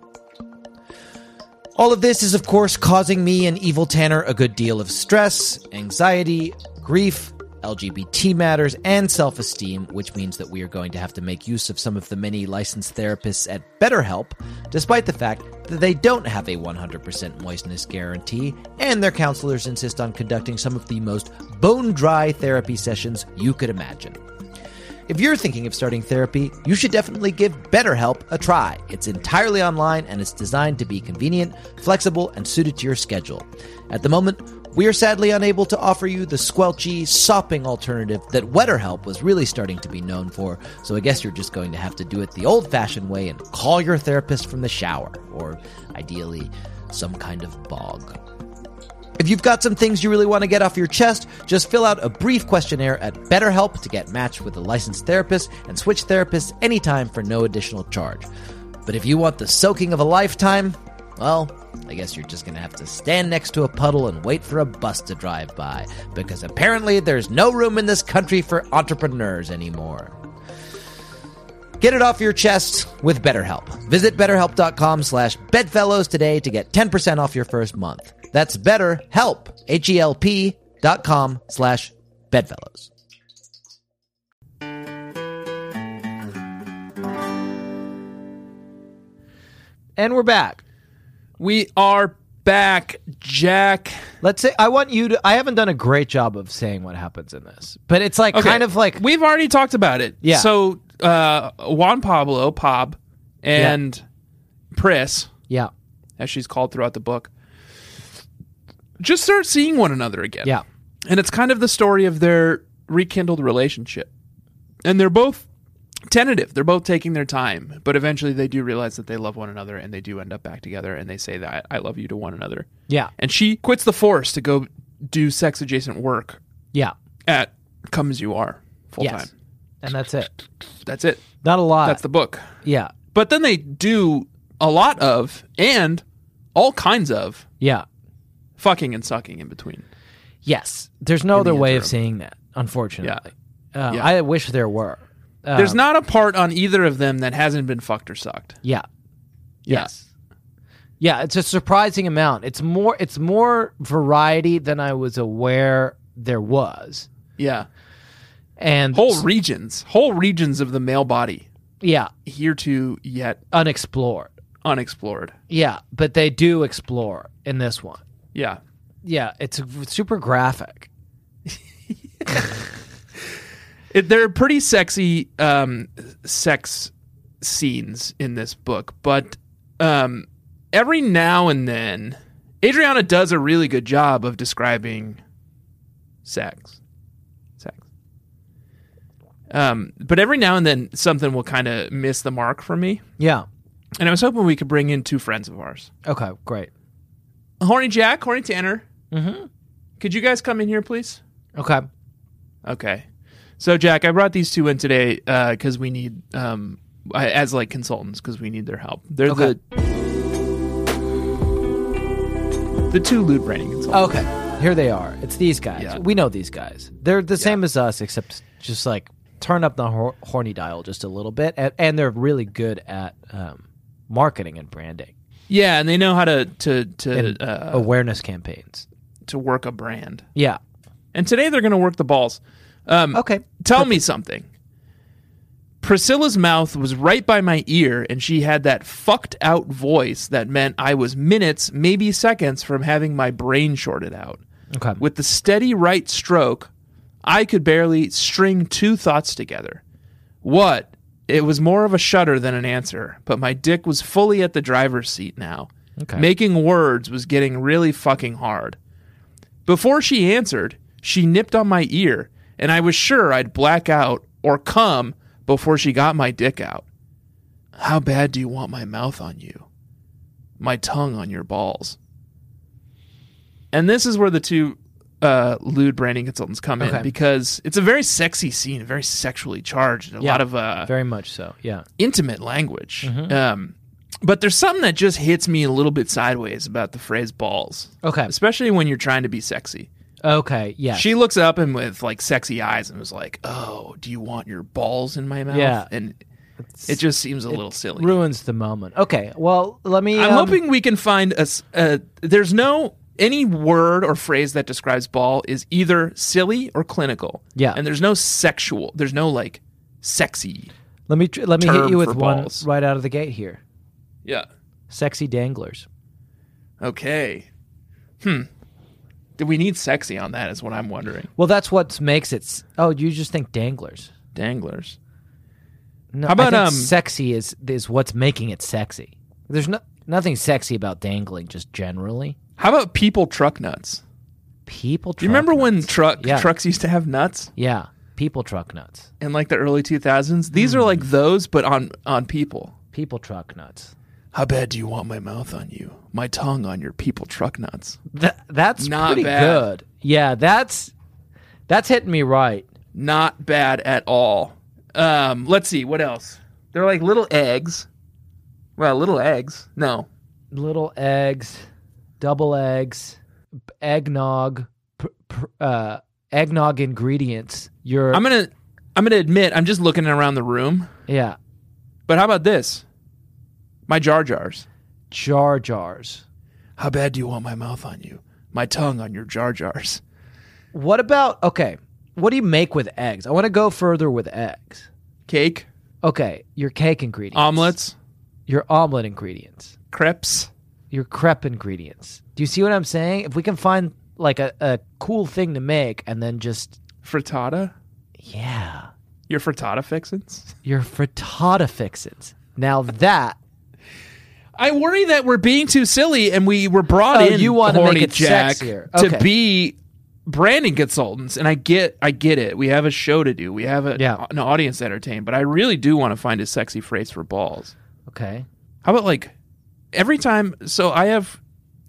Speaker 2: All of this is, of course, causing me and Evil Tanner a good deal of stress, anxiety, grief, L G B T matters, and self-esteem, which means that we are going to have to make use of some of the many licensed therapists at BetterHelp, despite the fact that they don't have a one hundred percent moistness guarantee, and their counselors insist on conducting some of the most bone-dry therapy sessions you could imagine. If you're thinking of starting therapy, you should definitely give BetterHelp a try. It's entirely online and it's designed to be convenient, flexible, and suited to your schedule. At the moment, we are sadly unable to offer you the squelchy, sopping alternative that WetterHelp was really starting to be known for, so I guess you're just going to have to do it the old-fashioned way and call your therapist from the shower, or ideally, some kind of bog. If you've got some things you really want to get off your chest, just fill out a brief questionnaire at BetterHelp to get matched with a licensed therapist and switch therapists anytime for no additional charge. But if you want the soaking of a lifetime, well, I guess you're just going to have to stand next to a puddle and wait for a bus to drive by, because apparently there's no room in this country for entrepreneurs anymore. Get it off your chest with BetterHelp. Visit betterhelp.com slash bedfellows today to get ten percent off your first month. That's BetterHelp, H-E-L-P dot com slash bedfellows. And we're back.
Speaker 3: We are back, Jack.
Speaker 2: Let's say I want you to. I haven't done a great job of saying what happens in this, but it's like
Speaker 3: Okay.
Speaker 2: kind of like
Speaker 3: We've already talked about it.
Speaker 2: Yeah.
Speaker 3: So uh, Juan Pablo, Pab, and Pris,
Speaker 2: yeah,
Speaker 3: as she's called throughout the book, just start seeing one another again.
Speaker 2: yeah,
Speaker 3: And it's kind of the story of their rekindled relationship. And they're both tentative. They're both taking their time. But eventually they do realize that they love one another, and they do end up back together, and they say that I love you to one another.
Speaker 2: yeah,
Speaker 3: And she quits the force to go do sex-adjacent work
Speaker 2: yeah.
Speaker 3: at Come As You Are full
Speaker 2: Yes.
Speaker 3: time.
Speaker 2: And that's it.
Speaker 3: That's it.
Speaker 2: Not a lot.
Speaker 3: That's the book.
Speaker 2: yeah,
Speaker 3: But then they do a lot of, and all kinds of,
Speaker 2: yeah,
Speaker 3: fucking and sucking in between.
Speaker 2: yes. There's no
Speaker 3: In
Speaker 2: other
Speaker 3: the
Speaker 2: way of
Speaker 3: interim.
Speaker 2: saying that. Unfortunately, uh,
Speaker 3: Yeah.
Speaker 2: I wish there were. Um,
Speaker 3: There's not a part on either of them that hasn't been fucked or sucked.
Speaker 2: Yeah.
Speaker 3: Yeah.
Speaker 2: Yes. Yeah, it's a surprising amount. It's more it's more variety than I was aware there was.
Speaker 3: Yeah.
Speaker 2: And
Speaker 3: Whole regions, whole regions of the male body
Speaker 2: yeah,
Speaker 3: hereto yet
Speaker 2: unexplored.
Speaker 3: unexplored.
Speaker 2: Yeah, but they do explore in this one.
Speaker 3: Yeah.
Speaker 2: Yeah, it's super graphic.
Speaker 3: It, there are pretty sexy um, sex scenes in this book, but um, every now and then, Adriana does a really good job of describing sex. Sex. Um, but every now and then, something will kind of miss the mark for me.
Speaker 2: Yeah.
Speaker 3: And I was hoping we could bring in two friends of ours.
Speaker 2: Okay, great.
Speaker 3: Horny Jack, Horny Tanner.
Speaker 2: Mm-hmm.
Speaker 3: Could you guys come in here, please?
Speaker 2: Okay.
Speaker 3: Okay. So, Jack, I brought these two in today because we need, um, as like consultants, because we need their help. They're
Speaker 2: Okay.
Speaker 3: the the two lewd branding consultants.
Speaker 2: Okay, here they are. It's these guys.
Speaker 3: Yeah.
Speaker 2: We know these guys. They're the same as us, except just like turn up the hor- horny dial just a little bit, and, and they're really good at um, marketing and branding
Speaker 3: Yeah, and they know how to to to
Speaker 2: and
Speaker 3: uh,
Speaker 2: awareness campaigns.
Speaker 3: to work a brand.
Speaker 2: Yeah.
Speaker 3: And today they're going to work the balls. Um,
Speaker 2: Okay.
Speaker 3: Tell me something. Priscilla's mouth was right by my ear, and she had that fucked out voice that meant I was minutes, maybe seconds, from having my brain shorted out.
Speaker 2: Okay.
Speaker 3: With the steady right stroke, I could barely string two thoughts together. What? It was more of a shudder than an answer, but my dick was fully at the driver's seat now.
Speaker 2: Okay.
Speaker 3: Making words was getting really fucking hard. Before she answered, she nipped on my ear, and I was sure I'd black out or come before she got my dick out. How bad do you want my mouth on you? My tongue on your balls. And this is where the two uh, lewd branding consultants come
Speaker 2: Okay.
Speaker 3: in, because it's a very sexy scene, very sexually charged, a
Speaker 2: Yeah,
Speaker 3: lot of uh,
Speaker 2: very much so. Yeah.
Speaker 3: intimate language.
Speaker 2: Mm-hmm.
Speaker 3: Um, but there's something that just hits me a little bit sideways about the phrase balls,
Speaker 2: Okay.
Speaker 3: especially when you're trying to be sexy.
Speaker 2: Okay. Yeah.
Speaker 3: She looks up and with like sexy eyes and was like, "Oh, do you want your balls in my mouth?"
Speaker 2: Yeah.
Speaker 3: And it just seems a little silly.
Speaker 2: ruins the moment. Okay. Well, let me.
Speaker 3: I'm
Speaker 2: um,
Speaker 3: hoping we can find a. s- Uh, there's no any word or phrase that describes ball is either silly or clinical.
Speaker 2: Yeah.
Speaker 3: And there's no sexual. There's no like sexy.
Speaker 2: Let me tr- let me hit
Speaker 3: term
Speaker 2: you with
Speaker 3: for
Speaker 2: one
Speaker 3: balls.
Speaker 2: right out of the gate here.
Speaker 3: Yeah.
Speaker 2: Sexy danglers.
Speaker 3: Okay. Hmm. Do we need sexy on that is what I'm wondering.
Speaker 2: Well, that's what makes it. s- Oh, you just think danglers?
Speaker 3: Danglers.
Speaker 2: No,
Speaker 3: How about,
Speaker 2: I think
Speaker 3: um,
Speaker 2: sexy is is what's making it sexy. There's no nothing sexy about dangling, just generally.
Speaker 3: How about people truck nuts?
Speaker 2: People.
Speaker 3: Do you remember
Speaker 2: truck
Speaker 3: when
Speaker 2: nuts.
Speaker 3: truck
Speaker 2: Yeah.
Speaker 3: trucks used to have nuts
Speaker 2: Yeah, people truck nuts.
Speaker 3: in like the early two thousands? These are like those, but on on people.
Speaker 2: People truck nuts.
Speaker 3: How bad do you want my mouth on you? My tongue on your people truck nuts.
Speaker 2: Th- that's
Speaker 3: Not
Speaker 2: pretty
Speaker 3: bad.
Speaker 2: good. Yeah, that's that's hitting me right.
Speaker 3: Not bad at all. Um, let's see what else. They're like little eggs. Well, little eggs. No,
Speaker 2: Little eggs, double eggs, eggnog, pr- pr- uh, eggnog ingredients. You're
Speaker 3: I'm gonna I'm gonna admit I'm just looking around the room.
Speaker 2: yeah,
Speaker 3: But how about this? My jar jars.
Speaker 2: jar jars.
Speaker 3: How bad do you want my mouth on you? My tongue on your jar jars.
Speaker 2: What about okay? What do you make with eggs? I want to go further with eggs.
Speaker 3: Cake,
Speaker 2: Okay, your cake ingredients,
Speaker 3: omelets,
Speaker 2: your omelet ingredients,
Speaker 3: crepes.
Speaker 2: your crepe ingredients. Do you see what I'm saying? If we can find like a, a cool thing to make and then just
Speaker 3: Frittata?
Speaker 2: yeah,
Speaker 3: Your frittata fixins?
Speaker 2: your frittata fixins. Now that
Speaker 3: I worry that we're being too silly and we were brought
Speaker 2: Oh,
Speaker 3: in
Speaker 2: you wanna
Speaker 3: Horny
Speaker 2: make it
Speaker 3: Jack
Speaker 2: sexier.
Speaker 3: to
Speaker 2: Okay.
Speaker 3: be branding consultants, and I get I get it. We have a show to do. We have a,
Speaker 2: Yeah.
Speaker 3: an audience to entertain, but I really do want to find a sexy phrase for balls.
Speaker 2: okay,
Speaker 3: How about like every time so I have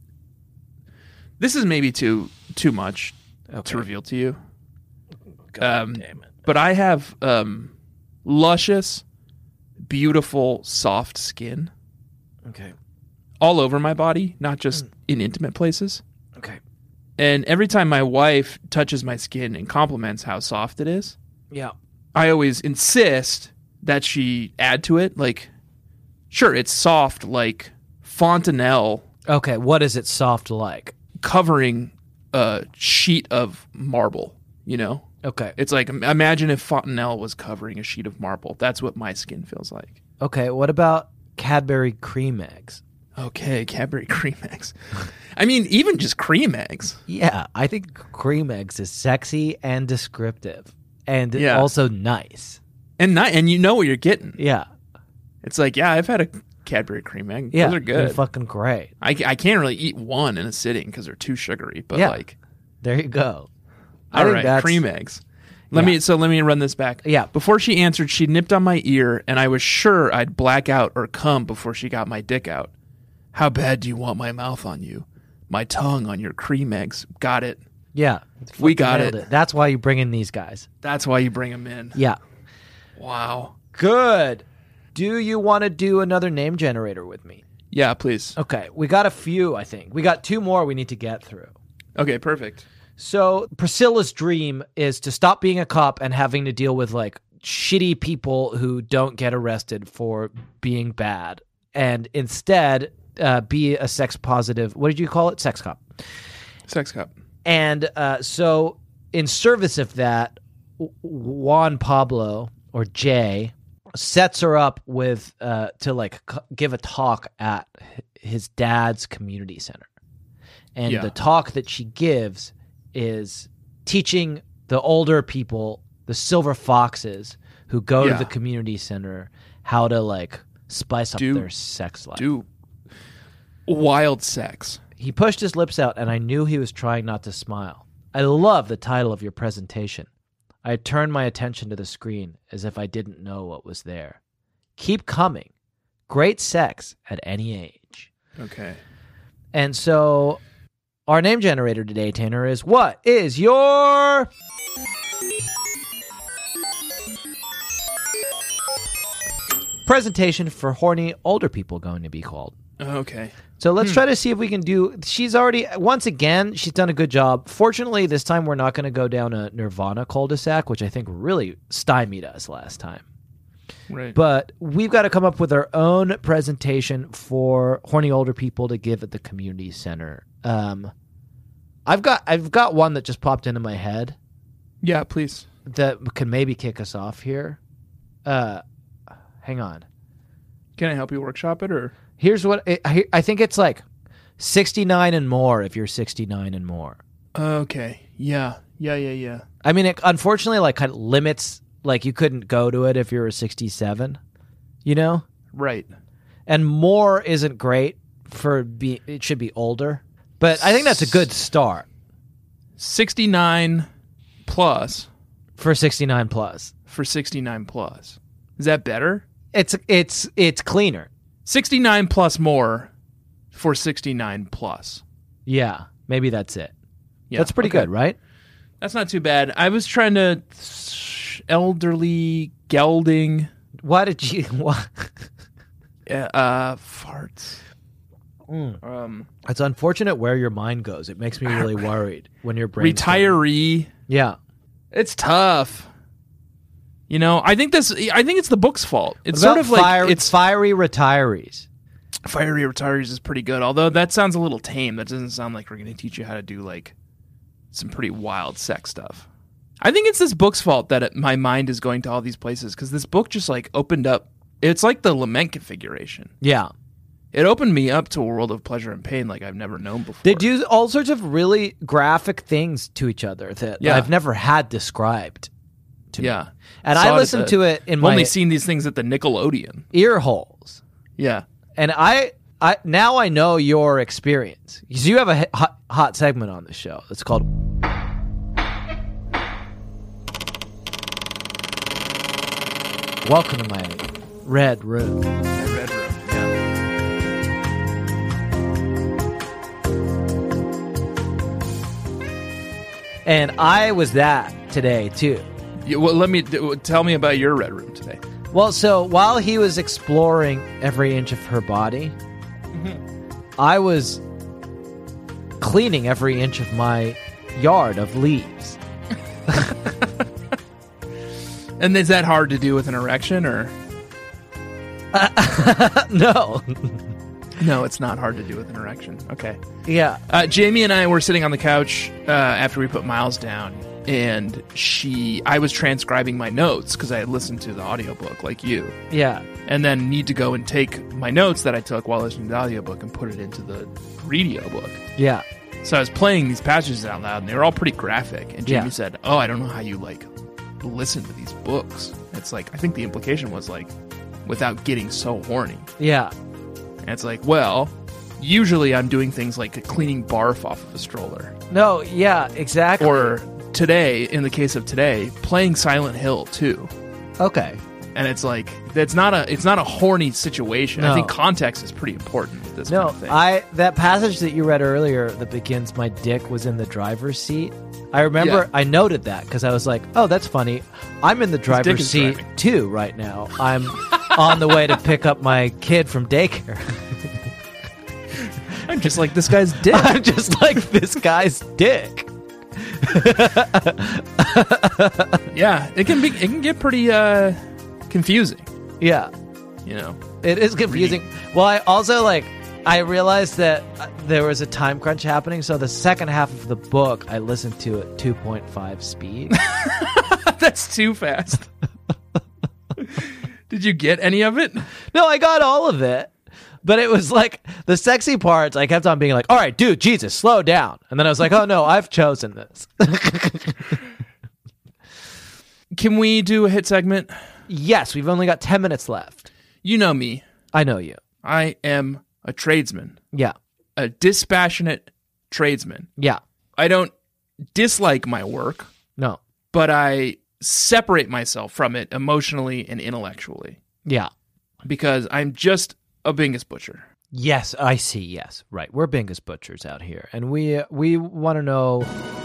Speaker 3: this is maybe too too much
Speaker 2: Okay.
Speaker 3: to reveal to you.
Speaker 2: God
Speaker 3: Um,
Speaker 2: damn it.
Speaker 3: But I have um, luscious, beautiful, soft skin
Speaker 2: Okay,
Speaker 3: all over my body, not just in intimate places.
Speaker 2: okay,
Speaker 3: And every time my wife touches my skin and compliments how soft it is,
Speaker 2: yeah,
Speaker 3: I always insist that she add to it. Like, sure, it's soft like fontanelle
Speaker 2: Okay, what is it soft like?
Speaker 3: covering a sheet of marble, you know?
Speaker 2: Okay.
Speaker 3: It's like, imagine if fontanelle was covering a sheet of marble. That's what my skin feels like.
Speaker 2: Okay, what about Cadbury cream eggs?
Speaker 3: Okay, Cadbury cream eggs. I mean, even just cream eggs.
Speaker 2: Yeah, I think cream eggs is sexy and descriptive and
Speaker 3: Yeah.
Speaker 2: also nice.
Speaker 3: And not, and you know what you're getting.
Speaker 2: Yeah.
Speaker 3: It's like, yeah, I've had a Cadbury cream egg.
Speaker 2: Yeah.
Speaker 3: Those are
Speaker 2: They're
Speaker 3: good.
Speaker 2: fucking great.
Speaker 3: I, I can't really eat one in a sitting because they're too sugary, but
Speaker 2: Yeah.
Speaker 3: like,
Speaker 2: There you go. I
Speaker 3: all
Speaker 2: think
Speaker 3: right,
Speaker 2: that's-
Speaker 3: cream eggs. Let
Speaker 2: Yeah.
Speaker 3: me so let me run this back.
Speaker 2: Yeah.
Speaker 3: Before she answered, she nipped on my ear, and I was sure I'd black out or come before she got my dick out. How bad do you want my mouth on you? My tongue on your cream eggs. Got it.
Speaker 2: Yeah.
Speaker 3: We
Speaker 2: Fucking
Speaker 3: got
Speaker 2: nailed
Speaker 3: it.
Speaker 2: That's why you bring in these guys.
Speaker 3: That's why you bring them in.
Speaker 2: Yeah.
Speaker 3: Wow.
Speaker 2: Good. Do you want to do another name generator with me?
Speaker 3: Yeah, please.
Speaker 2: Okay, we got a few, I think. We got two more we need to get through.
Speaker 3: Okay, perfect.
Speaker 2: So Priscilla's dream is to stop being a cop and having to deal with like shitty people who don't get arrested for being bad, and instead uh, be a sex positive. What did you call it? Sex cop.
Speaker 3: Sex cup.
Speaker 2: And uh, so, in service of that, W- Juan Pablo or Jay sets her up with uh, to like c- give a talk at h- his dad's community center, and
Speaker 3: Yeah.
Speaker 2: the talk that she gives is teaching the older people, the silver foxes who go
Speaker 3: Yeah.
Speaker 2: to the community center, how to like spice up
Speaker 3: Do-
Speaker 2: their sex life.
Speaker 3: Do wild sex.
Speaker 2: He pushed his lips out, and I knew he was trying not to smile. I love the title of your presentation. I turned my attention to the screen as if I didn't know what was there. Keep coming. Great sex at any age.
Speaker 3: Okay.
Speaker 2: And so our name generator today, Tanner, is what is your presentation for horny older people going to be called?
Speaker 3: Okay.
Speaker 2: So let's try to see if we can do. She's already, once again, she's done a good job. Fortunately, this time we're not going to go down a Nirvana cul-de-sac, which I think really stymied us last time.
Speaker 3: Right.
Speaker 2: But we've got to come up with our own presentation for horny older people to give at the community center. Um, I've got I've got one that just popped into my head
Speaker 3: yeah, please.
Speaker 2: that can maybe kick us off here. Uh, hang on.
Speaker 3: Can I help you workshop it or?
Speaker 2: Here's what it, I, I think it's like sixty-nine and more if you're sixty-nine and more.
Speaker 3: Okay. Yeah. Yeah. Yeah. Yeah.
Speaker 2: I mean, it unfortunately like kind of limits, like you couldn't go to it if you were sixty-seven, you know?
Speaker 3: Right.
Speaker 2: And more isn't great for be it should be older. But I think that's a good start
Speaker 3: sixty-nine plus
Speaker 2: for sixty-nine plus.
Speaker 3: for sixty-nine plus. Is that better?
Speaker 2: It's it's it's cleaner.
Speaker 3: sixty-nine plus more for sixty-nine plus.
Speaker 2: Yeah, maybe that's it.
Speaker 3: Yeah,
Speaker 2: That's pretty
Speaker 3: okay.
Speaker 2: good, right?
Speaker 3: That's not too bad. I was trying to elderly gelding
Speaker 2: Why did you why?
Speaker 3: uh farts.
Speaker 2: Mm.
Speaker 3: Um
Speaker 2: It's unfortunate where your mind goes. It makes me really worried when your brain
Speaker 3: retiree.
Speaker 2: Yeah.
Speaker 3: It's tough. You know, I think this I think it's the book's fault. It's
Speaker 2: About
Speaker 3: sort of like
Speaker 2: fire,
Speaker 3: it's
Speaker 2: fiery retirees.
Speaker 3: fiery retirees is pretty good, although that sounds a little tame. That doesn't sound like we're going to teach you how to do like some pretty wild sex stuff. I think it's this book's fault that it, my mind is going to all these places because this book just like opened up. It's like the lament configuration.
Speaker 2: Yeah.
Speaker 3: It opened me up to a world of pleasure and pain like I've never known before.
Speaker 2: They do all sorts of really graphic things to each other that
Speaker 3: Yeah.
Speaker 2: I've never had described to me.
Speaker 3: Yeah.
Speaker 2: And
Speaker 3: Saw
Speaker 2: I
Speaker 3: it at
Speaker 2: listened
Speaker 3: the-
Speaker 2: to it in
Speaker 3: I've
Speaker 2: my
Speaker 3: only seen these things at the Nickelodeon.
Speaker 2: ear holes.
Speaker 3: Yeah.
Speaker 2: And I, I now I know your experience. Because you have a hot, hot segment on the show. It's called Welcome to my red room.
Speaker 3: My red room. Yeah.
Speaker 2: And I was that today too.
Speaker 3: Yeah, well, let me d- tell me about your red room today.
Speaker 2: Well, so while he was exploring every inch of her body, I was cleaning every inch of my yard of leaves.
Speaker 3: And is that hard to do with an erection or?
Speaker 2: No.
Speaker 3: No, it's not hard to do with an erection. Okay.
Speaker 2: Yeah.
Speaker 3: Uh, Jamie and I were sitting on the couch uh, after we put Miles down, and she, I was transcribing my notes because I had listened to the audiobook like you,
Speaker 2: Yeah.
Speaker 3: and then need to go and take my notes that I took while listening to the audiobook and put it into the radio book.
Speaker 2: Yeah.
Speaker 3: So I was playing these passages out loud, and they were all pretty graphic. And Jamie
Speaker 2: Yeah.
Speaker 3: said, "Oh, I don't know how you like listen to these books." It's like, I think the implication was like, without getting so horny.
Speaker 2: Yeah.
Speaker 3: And it's like, well, usually I'm doing things like cleaning barf off of a stroller.
Speaker 2: No, yeah, exactly.
Speaker 3: Or today, in the case of today, playing Silent Hill too.
Speaker 2: Okay.
Speaker 3: And it's like, that's not a it's not a horny situation. I
Speaker 2: No.
Speaker 3: think context is pretty important with this
Speaker 2: No,
Speaker 3: kind of thing.
Speaker 2: I that passage that you read earlier that begins, "My dick was in the driver's seat." I remember
Speaker 3: Yeah.
Speaker 2: I noted that because I was like, "Oh, that's funny. I'm in the
Speaker 3: dick
Speaker 2: driver's
Speaker 3: is
Speaker 2: seat
Speaker 3: driving.
Speaker 2: too right now. I'm on the way to pick up my kid from daycare."
Speaker 3: I'm just like this guy's dick.
Speaker 2: I'm just like this guy's dick.
Speaker 3: Yeah, it can be it can get pretty uh, confusing,
Speaker 2: Yeah.
Speaker 3: you know.
Speaker 2: It is confusing. Well, I also like I realized that uh, there was a time crunch happening, so the second half of the book I listened to at two point five speed.
Speaker 3: That's too fast. Did you get any of it?
Speaker 2: No, I got all of it. But it was like the sexy parts, I kept on being like, "All right, dude, Jesus, slow down." And then I was like, "Oh no, I've chosen this."
Speaker 3: Can we do a hit segment?
Speaker 2: Yes, we've only got ten minutes left.
Speaker 3: You know me.
Speaker 2: I know you.
Speaker 3: I am a tradesman,
Speaker 2: Yeah.
Speaker 3: a dispassionate tradesman.
Speaker 2: Yeah.
Speaker 3: I don't dislike my work,
Speaker 2: No.
Speaker 3: but I separate myself from it emotionally and intellectually
Speaker 2: Yeah.
Speaker 3: because I'm just a Bingus butcher.
Speaker 2: Yes, I see. Yes. Right. We're Bingus butchers out here. And we uh, we want to know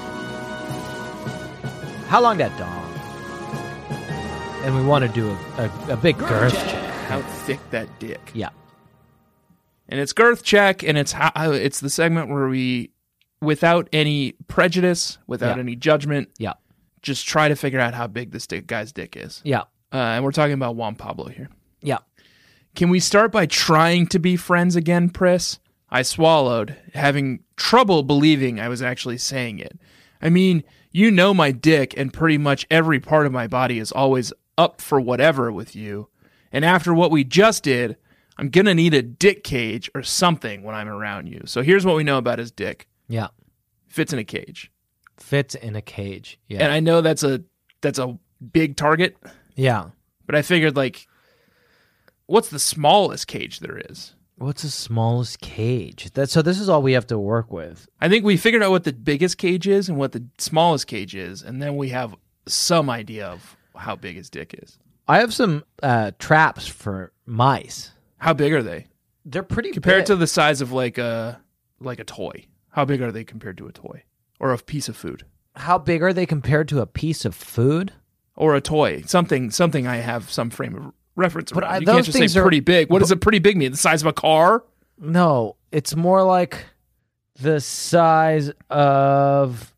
Speaker 2: how long that dong. And we want to do a, a, a big girth check.
Speaker 3: How thick that dick.
Speaker 2: Yeah.
Speaker 3: And it's girth check, and it's how it's the segment where we, without any prejudice, without
Speaker 2: Yeah.
Speaker 3: any judgment,
Speaker 2: Yeah.
Speaker 3: just try to figure out how big this dick, guy's dick is.
Speaker 2: Yeah.
Speaker 3: Uh, and we're talking about Juan Pablo here.
Speaker 2: Yeah.
Speaker 3: Can we start by trying to be friends again, Pris? I swallowed, having trouble believing I was actually saying it. I mean, you know my dick, and pretty much every part of my body is always up for whatever with you. And after what we just did, I'm going to need a dick cage or something when I'm around you. So here's what we know about his dick.
Speaker 2: Yeah.
Speaker 3: Fits in a cage.
Speaker 2: Fits in a cage. Yeah.
Speaker 3: And I know that's a that's a big target,
Speaker 2: yeah.
Speaker 3: but I figured, like, what's the smallest cage there is?
Speaker 2: What's the smallest cage? That so this is all we have to work with.
Speaker 3: I think we figured out what the biggest cage is and what the smallest cage is, and then we have some idea of how big his dick is.
Speaker 2: I have some uh, traps for mice.
Speaker 3: How big are they?
Speaker 2: They're pretty
Speaker 3: Compared
Speaker 2: big.
Speaker 3: to the size of like a like a toy. How big are they compared to a toy? Or a piece of food?
Speaker 2: How big are they compared to a piece of food?
Speaker 3: Or a toy. Something something I have some frame of reference
Speaker 2: But
Speaker 3: around.
Speaker 2: I-
Speaker 3: You
Speaker 2: those
Speaker 3: can't just
Speaker 2: things
Speaker 3: say
Speaker 2: are-
Speaker 3: pretty big. What does a pretty big mean? The size of a car?
Speaker 2: No, it's more like the size of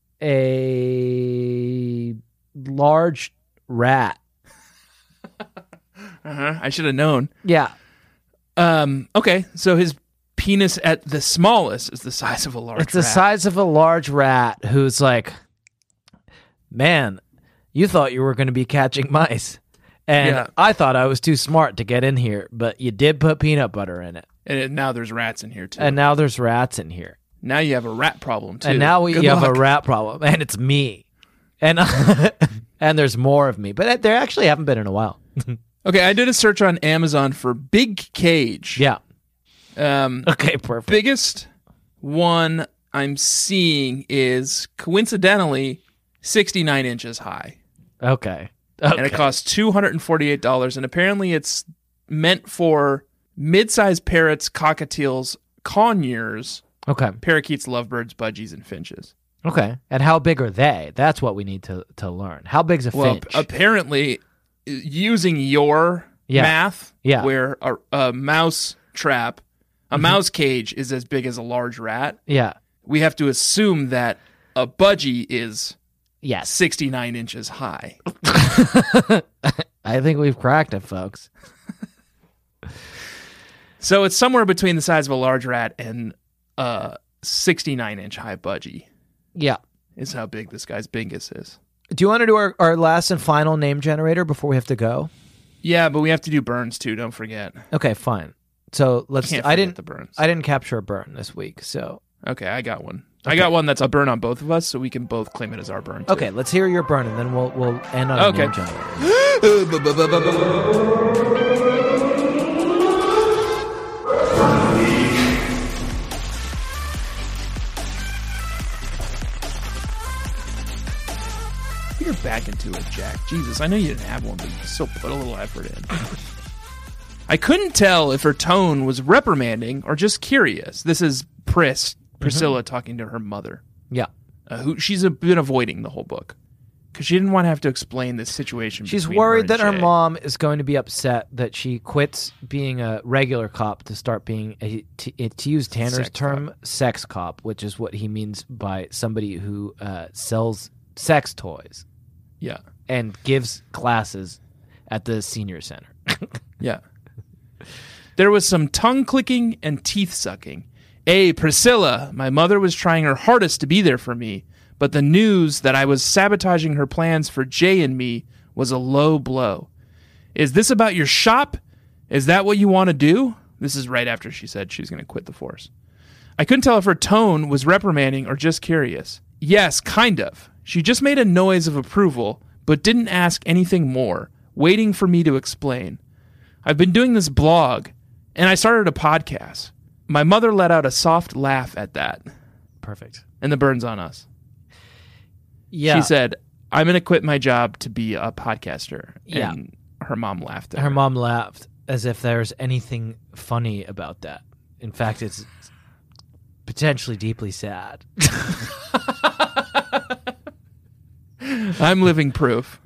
Speaker 2: a large rat.
Speaker 3: Uh-huh. I should have known.
Speaker 2: Yeah.
Speaker 3: Um, okay, so his penis at the smallest is the size of a large
Speaker 2: It's the
Speaker 3: rat.
Speaker 2: size of a large rat who's like, "Man, you thought you were going to be catching mice. And
Speaker 3: Yeah.
Speaker 2: I thought I was too smart to get in here, but you did put peanut butter in it.
Speaker 3: And it- now there's rats in here, too.
Speaker 2: And now there's rats in here.
Speaker 3: now you have a rat problem, too.
Speaker 2: And now we
Speaker 3: Good
Speaker 2: you have a
Speaker 3: luck.
Speaker 2: rat problem, and it's me. And and there's more of me, but there actually haven't been in a while.
Speaker 3: Okay, I did a search on Amazon for big cage.
Speaker 2: Yeah.
Speaker 3: Um,
Speaker 2: Okay, perfect.
Speaker 3: biggest one I'm seeing is coincidentally sixty-nine inches high,
Speaker 2: Okay. Okay.
Speaker 3: and it costs two hundred forty-eight dollars. And apparently, it's meant for mid-sized parrots, cockatiels, conures,
Speaker 2: Okay.
Speaker 3: parakeets, lovebirds, budgies, and finches.
Speaker 2: Okay. And how big are they? That's what we need to, to learn. How big's a
Speaker 3: Well,
Speaker 2: finch?
Speaker 3: apparently, using your
Speaker 2: Yeah.
Speaker 3: math,
Speaker 2: Yeah.
Speaker 3: where a, a mouse trap, a mouse cage is as big as a large rat,
Speaker 2: yeah.
Speaker 3: we have to assume that a budgie is
Speaker 2: Yes.
Speaker 3: sixty-nine inches high.
Speaker 2: I think we've cracked it, folks.
Speaker 3: So it's somewhere between the size of a large rat and a sixty-nine inch high budgie.
Speaker 2: Yeah.
Speaker 3: Is how big this guy's bingus is.
Speaker 2: Do you want to do our, our last and final name generator before we have to go?
Speaker 3: Yeah, but we have to do burns too. Don't forget.
Speaker 2: Okay, fine. So let's.
Speaker 3: Can't
Speaker 2: I
Speaker 3: forget
Speaker 2: didn't.
Speaker 3: the burns.
Speaker 2: I didn't capture a burn this week. So
Speaker 3: Okay, I got one.
Speaker 2: Okay.
Speaker 3: I got one that's a burn on both of us, so we can both claim it as our burn. Too.
Speaker 2: okay, let's hear your burn, and then we'll we'll end on
Speaker 3: Okay.
Speaker 2: a name generator.
Speaker 3: You're back into it, Jack. Jesus, I know you didn't have one, but you still put a little effort in. I couldn't tell if her tone was reprimanding or just curious. This is Pris, Priscilla,
Speaker 2: Mm-hmm.
Speaker 3: talking to her mother,
Speaker 2: Yeah,
Speaker 3: uh, who she's a, been avoiding the whole book because she didn't want to have to explain this situation.
Speaker 2: she's
Speaker 3: between
Speaker 2: worried
Speaker 3: her
Speaker 2: that her
Speaker 3: and Jay.
Speaker 2: mom is going to be upset that she quits being a regular cop to start being a, to, to use Tanner's
Speaker 3: Sex
Speaker 2: term, sex cop, which is what he means by somebody who uh, sells sex toys
Speaker 3: Yeah,
Speaker 2: and gives classes at the senior center.
Speaker 3: yeah. There was some tongue clicking and teeth sucking. Hey, Priscilla, my mother was trying her hardest to be there for me, but the news that I was sabotaging her plans for Jay and me was a low blow. Is this about your shop? Is that what you want to do? This is right after she said she was going to quit the force. I couldn't tell if her tone was reprimanding or just curious. Yes, kind of. She just made a noise of approval, but didn't ask anything more, waiting for me to explain. I've been doing this blog, and I started a podcast. My mother let out a soft laugh at that,
Speaker 2: Perfect.
Speaker 3: and the burn's on us.
Speaker 2: Yeah.
Speaker 3: She said, I'm going to quit my job to be a podcaster.
Speaker 2: Yeah.
Speaker 3: And her mom laughed at
Speaker 2: Her
Speaker 3: her.
Speaker 2: mom laughed as if there's anything funny about that. In fact, it's potentially deeply sad.
Speaker 3: I'm living proof.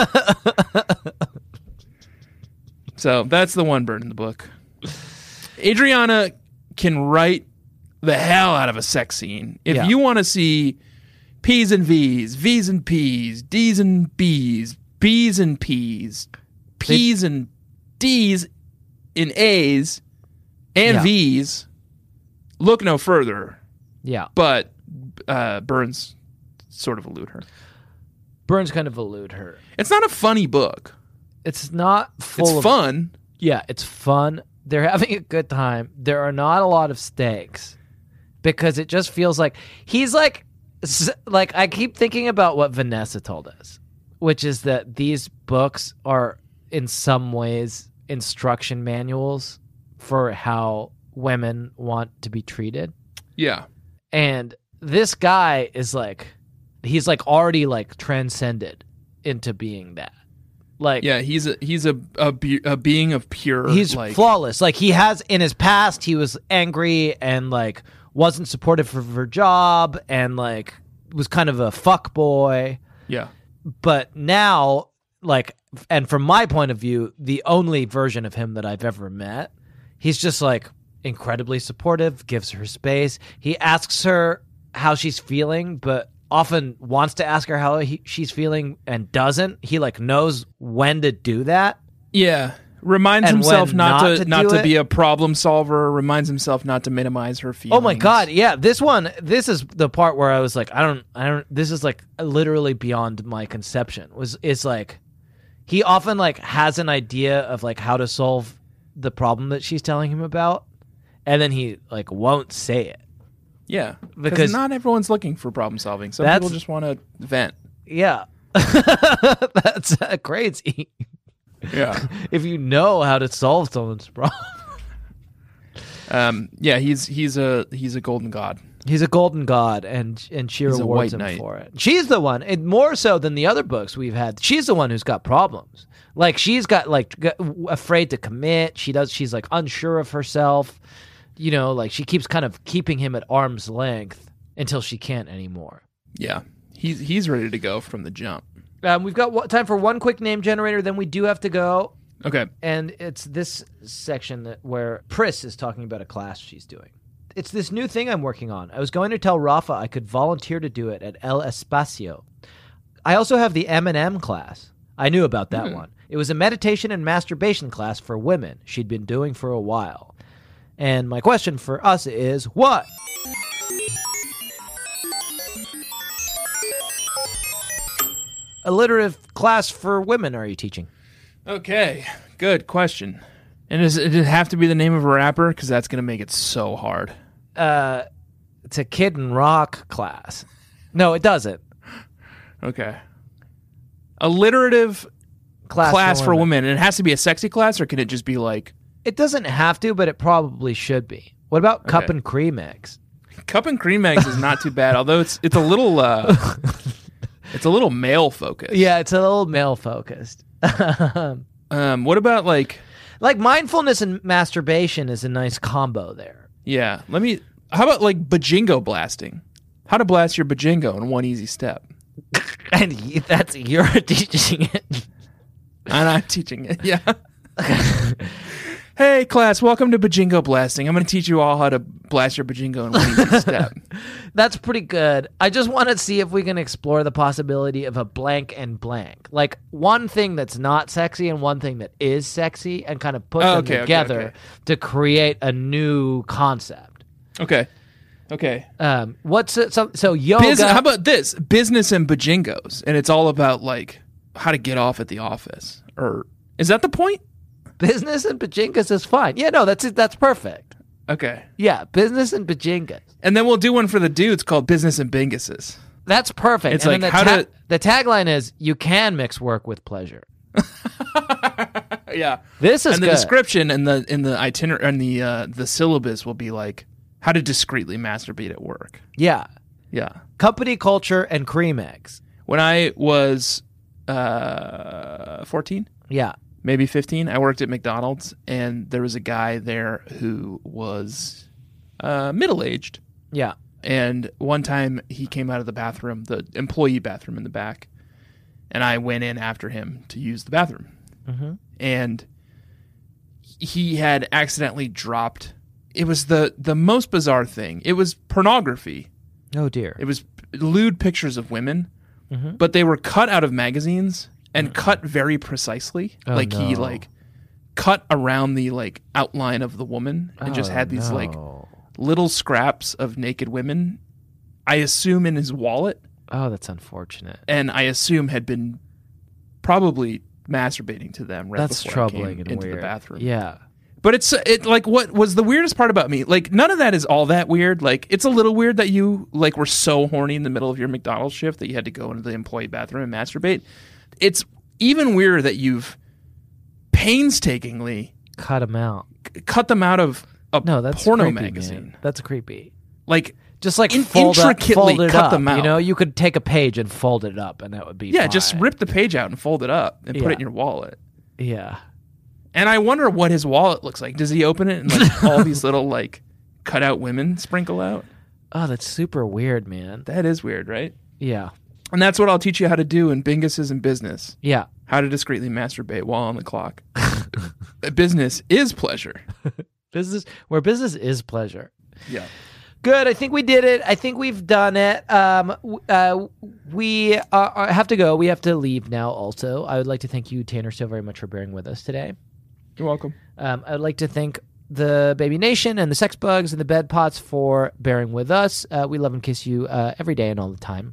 Speaker 3: So that's the one burn in the book. Adriana can write the hell out of a sex scene. If
Speaker 2: Yeah.
Speaker 3: you want to see P's and V's, V's and P's, D's and B's, B's and P's, P's and D's in A's and
Speaker 2: Yeah.
Speaker 3: V's, look no further.
Speaker 2: Yeah.
Speaker 3: But uh, Burns sort of elude her.
Speaker 2: Burns kind of elude her.
Speaker 3: It's not a funny book.
Speaker 2: It's not full
Speaker 3: It's
Speaker 2: of
Speaker 3: fun.
Speaker 2: Yeah, it's fun. They're having a good time. There are not a lot of stakes because it just feels like he's like s- like I keep thinking about what Vanessa told us, which is that these books are in some ways instruction manuals for how women want to be treated.
Speaker 3: Yeah.
Speaker 2: And this guy is like he's like already like transcended into being that. Like
Speaker 3: Yeah, he's a he's a a, be- a being of pure.
Speaker 2: he's
Speaker 3: like,
Speaker 2: flawless. Like he has in his past, he was angry and like wasn't supportive of her job and like was kind of a fuck boy.
Speaker 3: Yeah,
Speaker 2: But now, like, and from my point of view, the only version of him that I've ever met, he's just like incredibly supportive, gives her space. He asks her how she's feeling, but often wants to ask her how he, she's feeling and doesn't. He like knows when to do that.
Speaker 3: yeah. Reminds
Speaker 2: And
Speaker 3: himself
Speaker 2: when
Speaker 3: not,
Speaker 2: not
Speaker 3: to,
Speaker 2: to
Speaker 3: not
Speaker 2: do
Speaker 3: to
Speaker 2: it.
Speaker 3: be a problem solver. Reminds himself not to minimize her feelings.
Speaker 2: Oh my god, yeah. This one, this is the part where I was like, I don't, I don't. This is like literally beyond my conception. Was is like, he often like has an idea of like how to solve the problem that she's telling him about, and then he like won't say it.
Speaker 3: Yeah,
Speaker 2: Because-
Speaker 3: because not everyone's looking for problem solving. Some
Speaker 2: That's-
Speaker 3: people just want to vent.
Speaker 2: Yeah, that's uh, crazy.
Speaker 3: Yeah,
Speaker 2: If you know how to solve someone's problem,
Speaker 3: um, yeah. He's he's a he's a golden god.
Speaker 2: he's a golden god, and and she
Speaker 3: He's a
Speaker 2: rewards
Speaker 3: white
Speaker 2: him
Speaker 3: knight.
Speaker 2: for it. She's the one, and more so than the other books we've had. She's the one who's got problems. Like she's got like g- afraid to commit. She does. She's like unsure of herself. You know, like she keeps kind of keeping him at arm's length until she can't anymore.
Speaker 3: Yeah, he's he's ready to go from the jump.
Speaker 2: Um, we've got one, time for one quick name generator. Then we do have to go.
Speaker 3: Okay,
Speaker 2: And it's this section that, where Pris is talking about a class she's doing. It's this new thing I'm working on. I was going to tell Rafa I could volunteer to do it at El Espacio. I also have the M and M class. I knew about that one. It was a meditation and masturbation class for women she'd been doing for a while. And my question for us is, what? Alliterative class for women are you teaching?
Speaker 3: Okay, good question. And does it have to be the name of a rapper? Because that's going to make it so hard.
Speaker 2: Uh, it's a Kid and Rock class. No, it doesn't.
Speaker 3: Okay. Alliterative
Speaker 2: Class,
Speaker 3: class,
Speaker 2: for,
Speaker 3: for
Speaker 2: women.
Speaker 3: women. And it has to be a sexy class, or can it just be like
Speaker 2: It doesn't have to, but it probably should be. What about Cup
Speaker 3: Okay.
Speaker 2: and Cream eggs?
Speaker 3: Cup and Cream eggs is not too bad, although it's it's a little uh, it's a little male focused.
Speaker 2: Yeah, it's a little male focused.
Speaker 3: Um, what about like
Speaker 2: Like mindfulness and masturbation is a nice combo there.
Speaker 3: yeah? Let me. How about like bajingo blasting? How to blast your bajingo in one easy step.
Speaker 2: And y- that's you're teaching it.
Speaker 3: And I'm teaching it. Yeah. Hey class, welcome to bajingo blasting. I'm going to teach you all how to blast your bajingo in one easy step.
Speaker 2: That's pretty good. I just want to see if we can explore the possibility of a blank and blank. Like one thing that's not sexy and one thing that is sexy, and kind of put
Speaker 3: Oh,
Speaker 2: them
Speaker 3: okay, okay,
Speaker 2: together
Speaker 3: okay.
Speaker 2: to create a new concept.
Speaker 3: Okay. Okay.
Speaker 2: Um, what's it, so so yoga?
Speaker 3: Bus- how about this? Business and bajingos. And it's all about like how to get off at the office. Or is that the point?
Speaker 2: business and pajinkas is fine. Yeah, no, that's that's perfect.
Speaker 3: Okay.
Speaker 2: Yeah, business and pajinkas.
Speaker 3: And then we'll do one for the dudes called Business and Binguses.
Speaker 2: That's perfect.
Speaker 3: It's
Speaker 2: and
Speaker 3: like
Speaker 2: then the
Speaker 3: how
Speaker 2: ta-
Speaker 3: to-
Speaker 2: the tagline is you can mix work with pleasure.
Speaker 3: Yeah.
Speaker 2: This is
Speaker 3: And the
Speaker 2: good.
Speaker 3: description and the in the itinerary and the uh, the syllabus will be like how to discreetly masturbate at work.
Speaker 2: Yeah.
Speaker 3: Yeah.
Speaker 2: Company culture and cream eggs.
Speaker 3: When I was uh, fourteen,
Speaker 2: Yeah.
Speaker 3: maybe fifteen, I worked at McDonald's, and there was a guy there who was uh, middle-aged.
Speaker 2: Yeah.
Speaker 3: And one time he came out of the bathroom, the employee bathroom in the back, and I went in after him to use the bathroom.
Speaker 2: Mm-hmm.
Speaker 3: And he had accidentally dropped. It was the, the most bizarre thing. It was pornography.
Speaker 2: Oh dear.
Speaker 3: It was lewd pictures of women,
Speaker 2: Mm-hmm.
Speaker 3: but they were cut out of magazines and cut very precisely.
Speaker 2: Oh,
Speaker 3: like he
Speaker 2: no.
Speaker 3: like cut around the like outline of the woman and just
Speaker 2: Oh,
Speaker 3: had these like
Speaker 2: no.
Speaker 3: little scraps of naked women. I assume in his wallet,
Speaker 2: Oh, that's unfortunate.
Speaker 3: and I assume had been probably masturbating to them right
Speaker 2: That's
Speaker 3: before I
Speaker 2: troubling
Speaker 3: came
Speaker 2: and
Speaker 3: into
Speaker 2: weird.
Speaker 3: the bathroom.
Speaker 2: Yeah.
Speaker 3: But it's it like what was the weirdest part about me? Like none of that is all that weird. Like it's a little weird that you like were so horny in the middle of your McDonald's shift that you had to go into the employee bathroom and masturbate. It's even weirder that you've painstakingly
Speaker 2: Cut them out.
Speaker 3: c- cut them out of a
Speaker 2: No, that's
Speaker 3: porno
Speaker 2: creepy,
Speaker 3: magazine.
Speaker 2: man. That's creepy.
Speaker 3: Like
Speaker 2: Just like
Speaker 3: In-
Speaker 2: fold, up,
Speaker 3: intricately
Speaker 2: fold it
Speaker 3: cut
Speaker 2: up.
Speaker 3: them out.
Speaker 2: You know, you could take a page and fold it up, and that would be
Speaker 3: yeah,
Speaker 2: fine.
Speaker 3: just rip the page out and fold it up and put
Speaker 2: Yeah.
Speaker 3: it in your wallet.
Speaker 2: Yeah.
Speaker 3: And I wonder what his wallet looks like. Does he open it and like all these little like cutout women sprinkle out?
Speaker 2: Oh, that's super weird, man.
Speaker 3: That is weird, right?
Speaker 2: Yeah.
Speaker 3: And that's what I'll teach you how to do in Binguses and Business.
Speaker 2: Yeah.
Speaker 3: How to discreetly masturbate while on the clock. Business is pleasure.
Speaker 2: Business where business is pleasure.
Speaker 3: Yeah.
Speaker 2: Good. I think we did it. I think we've done it. Um, w- uh, we are, are- have to go. We have to leave now also. I would like to thank you, Tanner, so very much for bearing with us today.
Speaker 3: You're welcome.
Speaker 2: Um, I would like to thank the Baby Nation and the Sex Bugs and the Bed Pots for bearing with us. Uh, we love and kiss you uh, every day and all the time.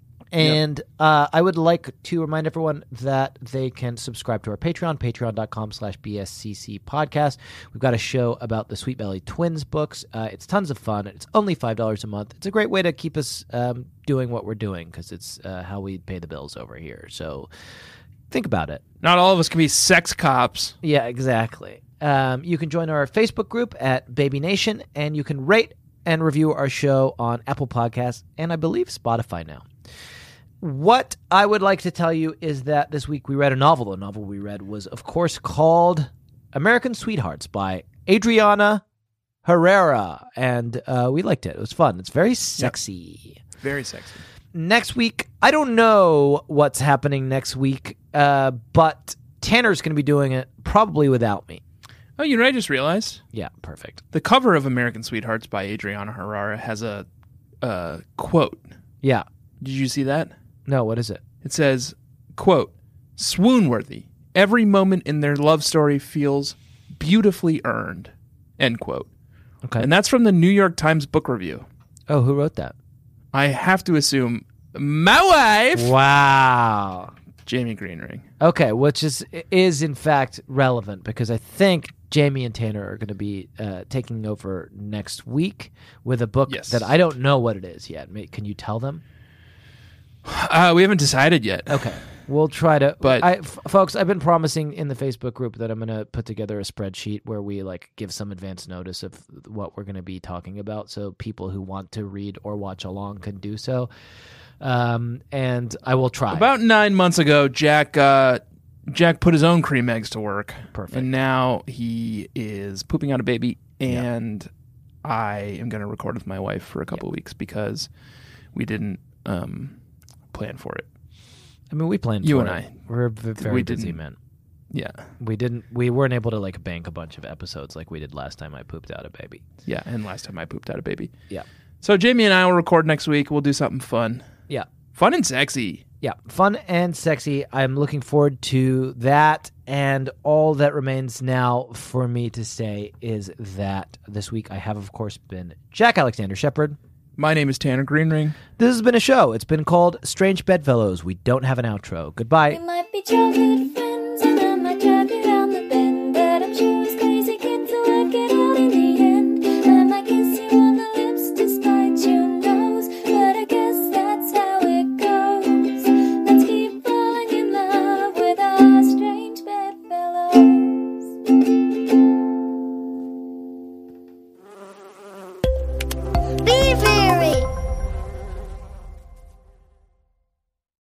Speaker 2: And uh, I would like to remind everyone that they can subscribe to our Patreon, patreon.com slash BSCC podcast. We've got a show about the Sweet Valley Twins books. Uh, it's tons of fun. It's only five dollars a month. It's a great way to keep us um, doing what we're doing because it's uh, how we pay the bills over here. So think about it.
Speaker 3: Not all of us can be sex cops.
Speaker 2: Yeah, exactly. Um, you can join our Facebook group at Baby Nation, and you can rate and review our show on Apple Podcasts and I believe Spotify now. What I would like to tell you is that this week we read a novel. The novel we read was, of course, called American Sweethearts by Adriana Herrera, and uh, we liked it. It was fun. It's very sexy.
Speaker 3: Very sexy.
Speaker 2: Next week, I don't know what's happening next week, uh, but Tanner's going to be doing it probably without me.
Speaker 3: Oh, you know what I just realized?
Speaker 2: Yeah, perfect.
Speaker 3: The cover of American Sweethearts by Adriana Herrera has a uh, quote.
Speaker 2: Yeah.
Speaker 3: Did you see that?
Speaker 2: No, what is it?
Speaker 3: It says, quote, swoon-worthy. Every moment in their love story feels beautifully earned, end quote.
Speaker 2: Okay.
Speaker 3: And that's from the New York Times Book Review.
Speaker 2: Oh, who wrote that?
Speaker 3: I have to assume my wife,
Speaker 2: Wow.
Speaker 3: Jamie Greenring.
Speaker 2: Okay, which is is in fact relevant because I think Jamie and Tanner are going to be uh, taking over next week with a book
Speaker 3: Yes.
Speaker 2: that I don't know what it is yet. May- Can you tell them?
Speaker 3: Uh, we haven't decided yet.
Speaker 2: Okay, we'll try to.
Speaker 3: But-
Speaker 2: I, f- folks, I've been promising in the Facebook group that I'm going to put together a spreadsheet where we like give some advance notice of what we're going to be talking about, so people who want to read or watch along can do so. Um, and I will try.
Speaker 3: About nine months ago, Jack uh, Jack put his own cream eggs to work.
Speaker 2: Perfect.
Speaker 3: And now he is pooping out a baby, and I am going to record with my wife for a couple weeks because we didn't um, plan for it.
Speaker 2: I mean, we planned.
Speaker 3: You
Speaker 2: for
Speaker 3: and
Speaker 2: it.
Speaker 3: I.
Speaker 2: We're v- very
Speaker 3: We
Speaker 2: busy
Speaker 3: didn't-
Speaker 2: men.
Speaker 3: Yeah,
Speaker 2: We didn't. We weren't able to like bank a bunch of episodes like we did last time I pooped out a baby.
Speaker 3: yeah. And last time I pooped out a baby.
Speaker 2: Yeah.
Speaker 3: So Jamie and I will record next week. We'll do something fun,
Speaker 2: Yeah.
Speaker 3: fun and sexy.
Speaker 2: Yeah, fun and sexy. I'm looking forward to that. And all that remains now for me to say is that this week I have, of course, been Jack Alexander Shepard.
Speaker 3: My name is Tanner Greenring.
Speaker 2: This has been a show. It's been called Strange Bedfellows. We don't have an outro. Goodbye.
Speaker 1: We might be childhood friends.